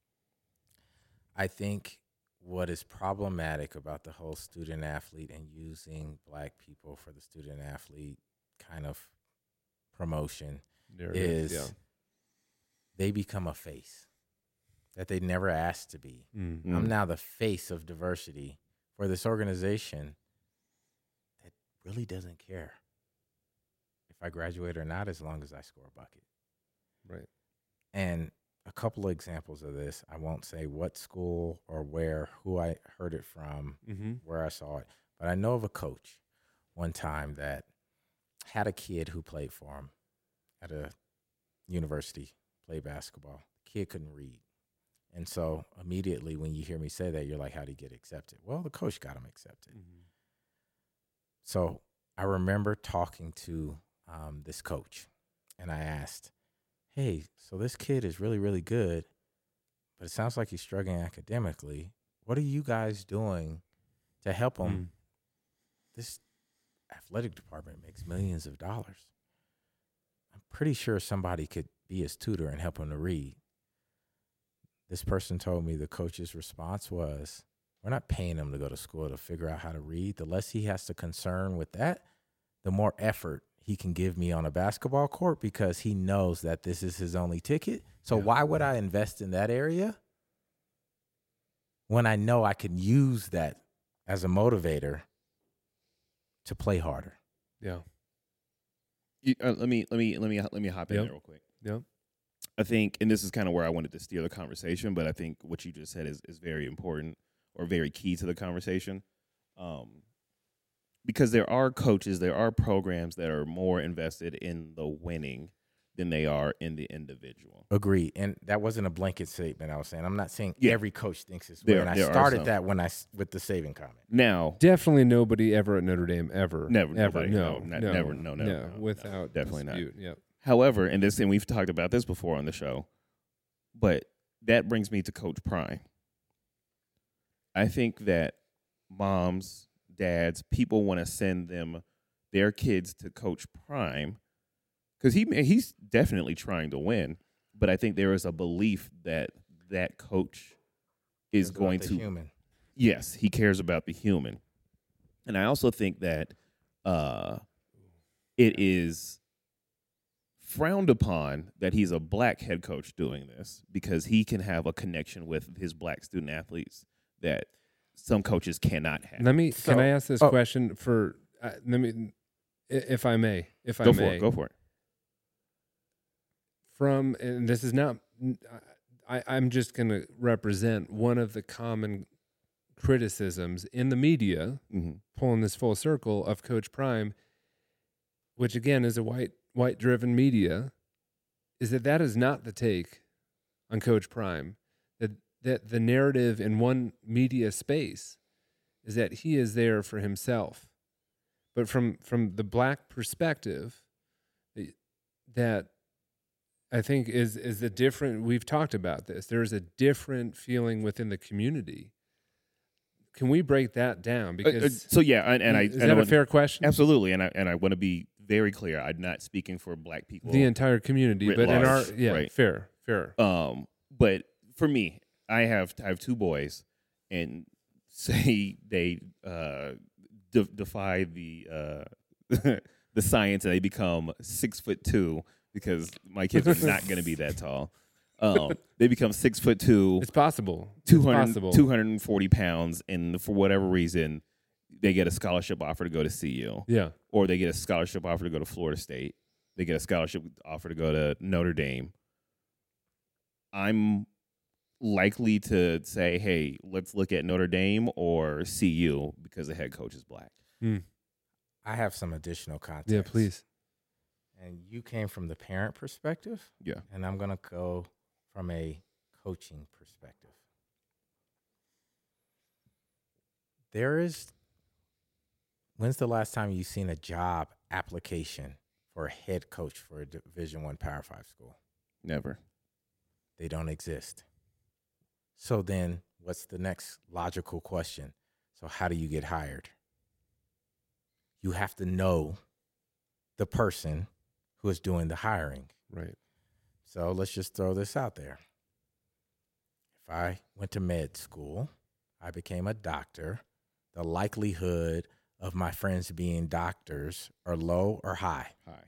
I think what is problematic about the whole student athlete and using black people for the student athlete kind of promotion is they become a face that they never asked to be. Mm. I'm now the face of diversity for this organization that really doesn't care if I graduate or not, as long as I score a bucket. Right. And a couple of examples of this. I won't say what school or where, who I heard it from, where I saw it. But I know of a coach one time that had a kid who played for him at a university, played basketball. The kid couldn't read. And so immediately when you hear me say that, you're like, how did he get accepted? Well, the coach got him accepted. So I remember talking to this coach, and I asked, hey, so this kid is really, really good, but it sounds like he's struggling academically. What are you guys doing to help him? This athletic department makes millions of dollars. I'm pretty sure somebody could be his tutor and help him to read. This person told me the coach's response was, we're not paying him to go to school to figure out how to read. The less he has to concern with that, the more effort he can give me on a basketball court, because he knows that this is his only ticket. So why would I invest in that area when I know I can use that as a motivator to play harder? Yeah. Let me hop in there real quick. Yep. I think, and this is kind of where I wanted to steer the conversation, but I think what you just said is very important or very key to the conversation. Because there are coaches, there are programs that are more invested in the winning than they are in the individual. Agree. And that wasn't a blanket statement I was saying. I'm not saying Yeah. every coach thinks this way. And I started that with the saving comment. Now, Definitely nobody ever at Notre Dame ever. Never, Ever. nobody, No. no, Without definitely not. dispute. Yep. however, and we've talked about this before on the show, but that brings me to Coach Prime. I think that moms, dads, people want to send their kids to Coach Prime because he's definitely trying to win. But I think there is a belief that coach is going to human. Yes, he cares about the human. And I also think that it is frowned upon that he's a black head coach doing this because he can have a connection with his black student athletes that some coaches cannot have. Can I ask this question for if I may? Go for it. And this is not, I'm just going to represent one of the common criticisms in the media, pulling this full circle, of Coach Prime, which again is a white driven media, is that is not the take on Coach Prime. That the narrative in one media space is that he is there for himself. But from the black perspective, that I think is the different, we've talked about this, there's a different feeling within the community. Can we break that down? Because is that a fair question? Absolutely, and I want to be very clear. I'm not speaking for black people, the entire community, but large, in our right. fair. But for me, I have two boys, and say they defy the the science and they become 6'2", because my kids are not going to be that tall. They become 6'2". It's possible. 240 pounds, and for whatever reason, they get a scholarship offer to go to CU. Yeah. Or they get a scholarship offer to go to Florida State. They get a scholarship offer to go to Notre Dame. I'm likely to say, hey, let's look at Notre Dame or CU because the head coach is black. I have some additional context. Yeah, please. And you came from the parent perspective. Yeah. And I'm going to go from a coaching perspective. When's the last time you've seen a job application for a head coach for a Division I Power 5 school? Never. They don't exist. So then what's the next logical question? So how do you get hired? You have to know the person who is doing the hiring. Right. So let's just throw this out there. If I went to med school, I became a doctor, the likelihood of my friends being doctors are low or high? High.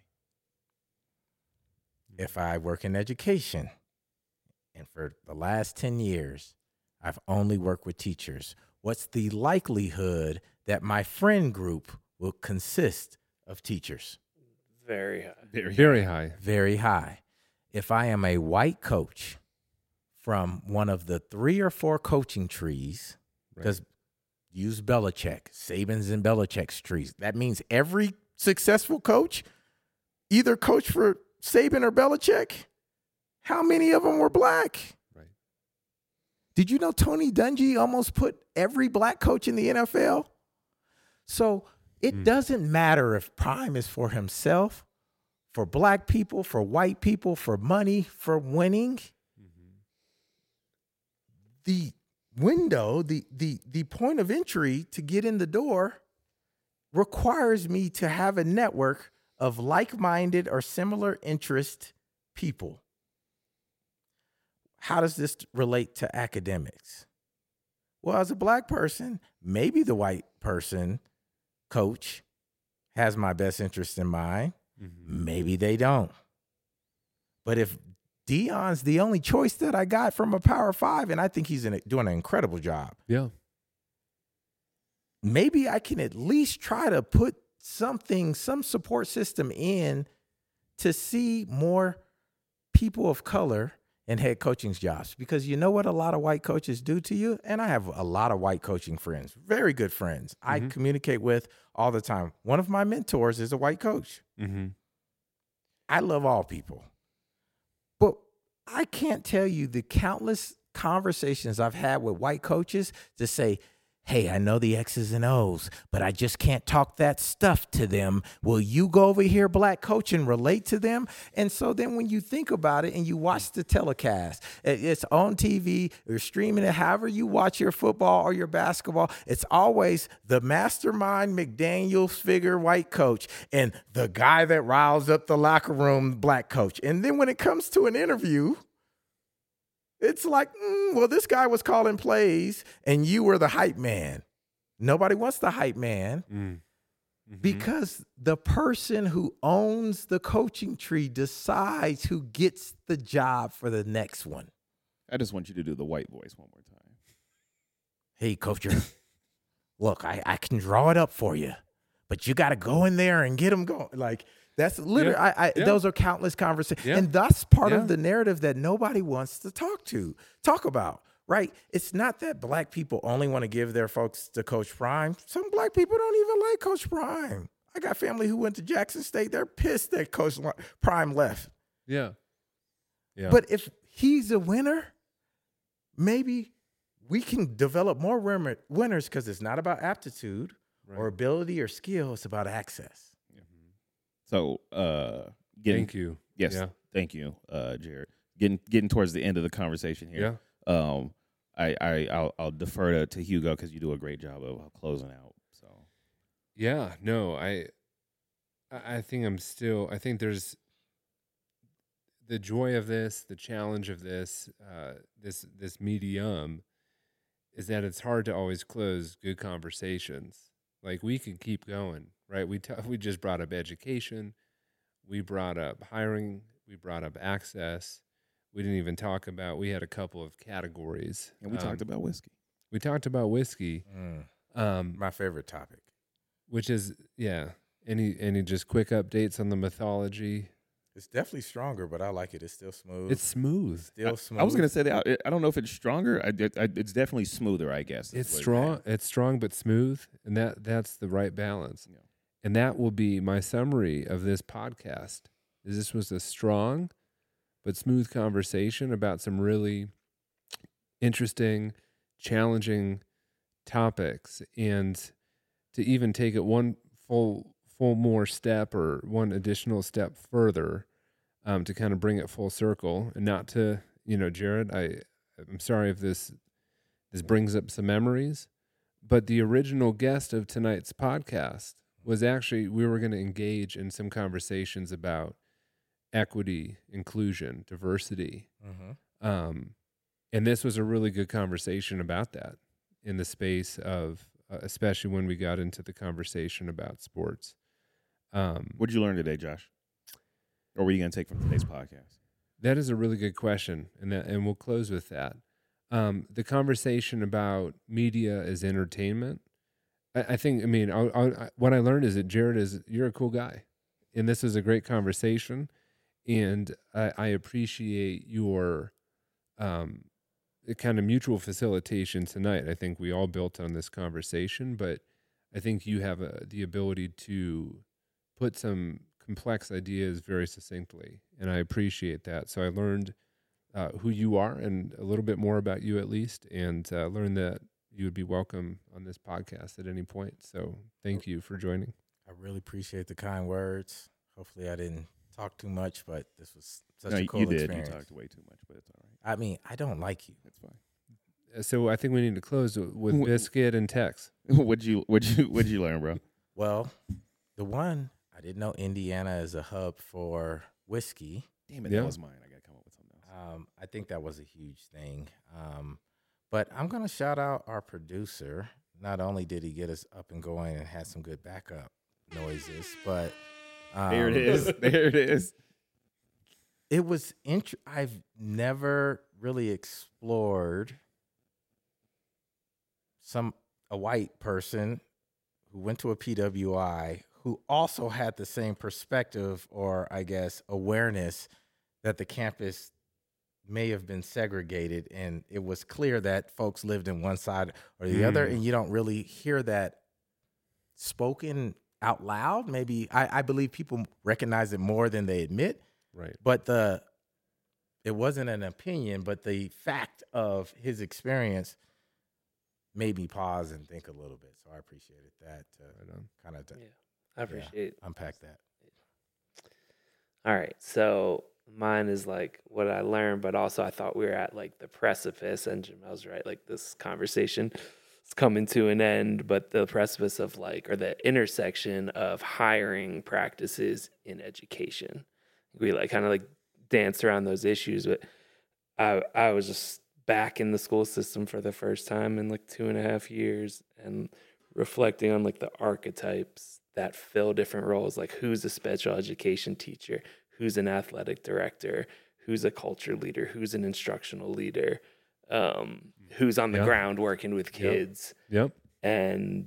If I work in education, and for the last 10 years, I've only worked with teachers, what's the likelihood that my friend group will consist of teachers? Very high. Very high. Very high. If I am a white coach from one of the 3 or 4 coaching trees, because use Belichick, Saban's and Belichick's trees. That means every successful coach either coached for Saban or Belichick. How many of them were black? Right. Did you know Tony Dungy almost put every black coach in the NFL? So it doesn't matter if Prime is for himself, for black people, for white people, for money, for winning. The window, the point of entry to get in the door requires me to have a network of like-minded or similar interest people. How does this relate to academics? Well, as a black person, maybe the white person coach has my best interest in mind. Maybe they don't. But if Deion's the only choice that I got from a Power 5, and I think he's doing an incredible job, Yeah. maybe I can at least try to put some support system in to see more people of color in head coaching jobs. Because you know what a lot of white coaches do to you? And I have a lot of white coaching friends, very good friends I communicate with all the time. One of my mentors is a white coach. I love all people. But I can't tell you the countless conversations I've had with white coaches to say, hey, I know the X's and O's, but I just can't talk that stuff to them. Will you go over here, black coach, and relate to them? And so then when you think about it and you watch the telecast, it's on TV, you're streaming it, however you watch your football or your basketball, it's always the mastermind McDaniels figure white coach and the guy that riles up the locker room black coach. And then when it comes to an interview, it's like, well, this guy was calling plays and you were the hype man. Nobody wants the hype man because the person who owns the coaching tree decides who gets the job for the next one. I just want you to do the white voice one more time. Hey, coacher, look, I can draw it up for you, but you got to go in there and get them going. Like, that's literally, those are countless conversations. Yeah. And that's part of the narrative that nobody wants to talk about, right? It's not that black people only want to give their folks to Coach Prime. Some black people don't even like Coach Prime. I got family who went to Jackson State. They're pissed that Coach Prime left. Yeah. But if he's a winner, maybe we can develop more winners because it's not about aptitude or ability or skill. It's about access. So, Thank you. Yes, Yeah. thank you, Jared. Getting towards the end of the conversation here. Yeah. I'll defer to Hugo because you do a great job of closing out. So, Yeah. No, I think I think there's the joy of this, the challenge of this, this medium is that it's hard to always close good conversations. Like we can keep going, right? We just brought up education, we brought up hiring, we brought up access. We didn't even talk about. We had a couple of categories, and we talked about whiskey. We talked about whiskey, My favorite topic, which is Any just quick updates on the mythology? it's definitely stronger, but I like it. It's still smooth. It's smooth. Still smooth. I was going to say that. I don't know if it's stronger. It's definitely smoother, I guess. It's strong. It's strong but smooth, and that's the right balance. Yeah. And that will be my summary of this podcast. This was a strong but smooth conversation about some really interesting, challenging topics, and to even take it one full more step or one additional step further, to kind of bring it full circle, and not to, Jared, I'm sorry if this brings up some memories, but the original guest of tonight's podcast was actually, we were going to engage in some conversations about equity, inclusion, diversity. Mm-hmm. And this was a really good conversation about that in the space of, especially when we got into the conversation about sports. What did you learn today, Josh? Or were you going to take from today's podcast? That is a really good question, and we'll close with that. The conversation about media as entertainment, I think. What I learned is that Jared you're a cool guy, and this is a great conversation, and I appreciate your a kind of mutual facilitation tonight. I think we all built on this conversation, but I think you have the ability to put some complex ideas very succinctly, and I appreciate that. So I learned who you are and a little bit more about you at least, and learned that you would be welcome on this podcast at any point. So thank you for joining. I really appreciate the kind words. Hopefully I didn't talk too much, but this was such No, a cool you did. experience. You talked way too much, but it's all right. I mean, I don't like you. It's fine. So I think we need to close with Wh- Biscuit and Tex. What'd you learn, bro? Well, the one, I didn't know Indiana is a hub for whiskey. Damn it, Yeah. that was mine. I gotta come up with something else. I think that was a huge thing. But I'm going to shout out our producer. Not only did he get us up and going and had some good backup noises, but There it is. There it is. it was I've never really explored a white person who went to a PWI who also had the same perspective, or I guess awareness, that the campus may have been segregated, and it was clear that folks lived in one side or the other, and you don't really hear that spoken out loud. Maybe I believe people recognize it more than they admit. Right. But it wasn't an opinion, but the fact of his experience made me pause and think a little bit. So I appreciated that to Right on. kind of Yeah, I appreciate. unpack that. All right, so mine is like what I learned, but also I thought we were at like the precipice, and Jamel's right. Like this conversation is coming to an end, but the precipice of like, or the intersection of hiring practices in education. We like kind of like danced around those issues, but I was just back in the school system for the first time in like 2.5 years, and reflecting on like the archetypes that fill different roles, like who's a special education teacher, who's an athletic director, who's a culture leader, who's an instructional leader, who's on the Yeah. ground working with kids. Yep. And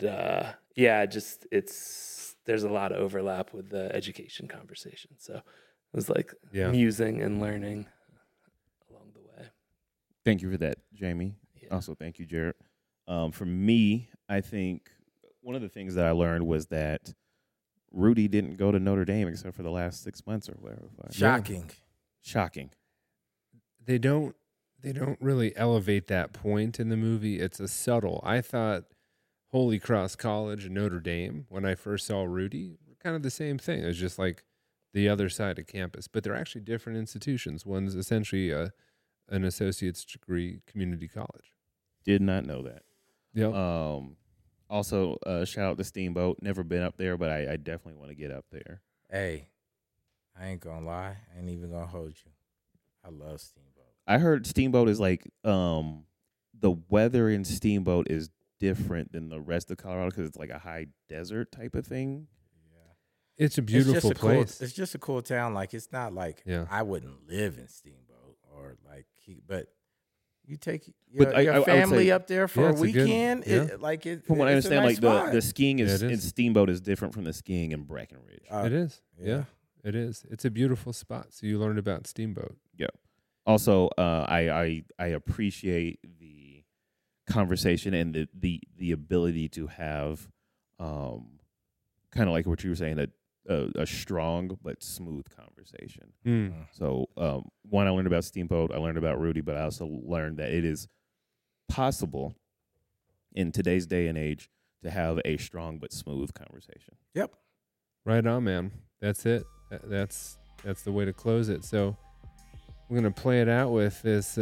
there's a lot of overlap with the education conversation. So it was like Yeah. musing and learning along the way. Thank you for that, Jamie. Yeah. Also, thank you, Jared. For me, I think one of the things that I learned was that Rudy didn't go to Notre Dame except for the last 6 months or whatever. Shocking. Shocking. They don't really elevate that point in the movie. It's a subtle. I thought Holy Cross College and Notre Dame, when I first saw Rudy, were kind of the same thing. It was just like the other side of campus, but they're actually different institutions. One's essentially an associate's degree community college. Did not know that. Yeah. Also, shout out to Steamboat. Never been up there, but I definitely want to get up there. Hey, I ain't gonna lie. I ain't even gonna hold you. I love Steamboat. I heard Steamboat is like the weather in Steamboat is different than the rest of Colorado because it's like a high desert type of thing. It's a It's beautiful just place. It's just a cool town. Like it's not like Yeah. I wouldn't live in Steamboat or like but you take But your I would family say- up there for Yeah, a it's a good- weekend. yeah. From what I it's a understand, nice like spot. the skiing Yeah, is it in is. Steamboat is different from the skiing in Breckenridge. It is. yeah. Yeah, it is. It's a beautiful spot. So you learned about Steamboat. Also, I appreciate the conversation and the ability to have kind of like what you were saying, a strong but smooth conversation. So one, I learned about Steamboat, I learned about Rudy, but I also learned that it is possible in today's day and age to have a strong but smooth conversation. Yep. Right on, man. That's it. That's the way to close it. So we're gonna play it out with this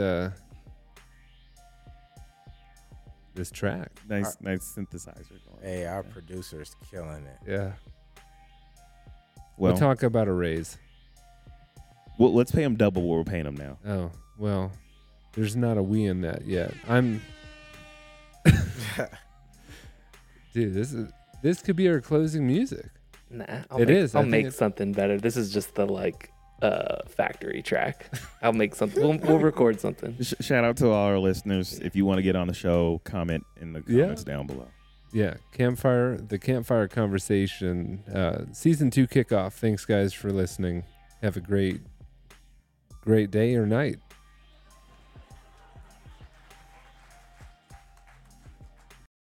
this track. Nice synthesizer going. Hey, our producer's killing it. Yeah. Well, We'll talk about a raise. let's pay him double what we're paying him now. Oh, well, there's not a we in that yet. Dude, this could be our closing music. Nah, It is. I I'll think make it's- something better. This is just the like factory track. I'll make something. We'll record something. Shout out to all our listeners. If you want to get on the show, comment in the comments down below. Yeah, the Campfire Conversation, season 2 kickoff. Thanks, guys, for listening. Have a great day or night.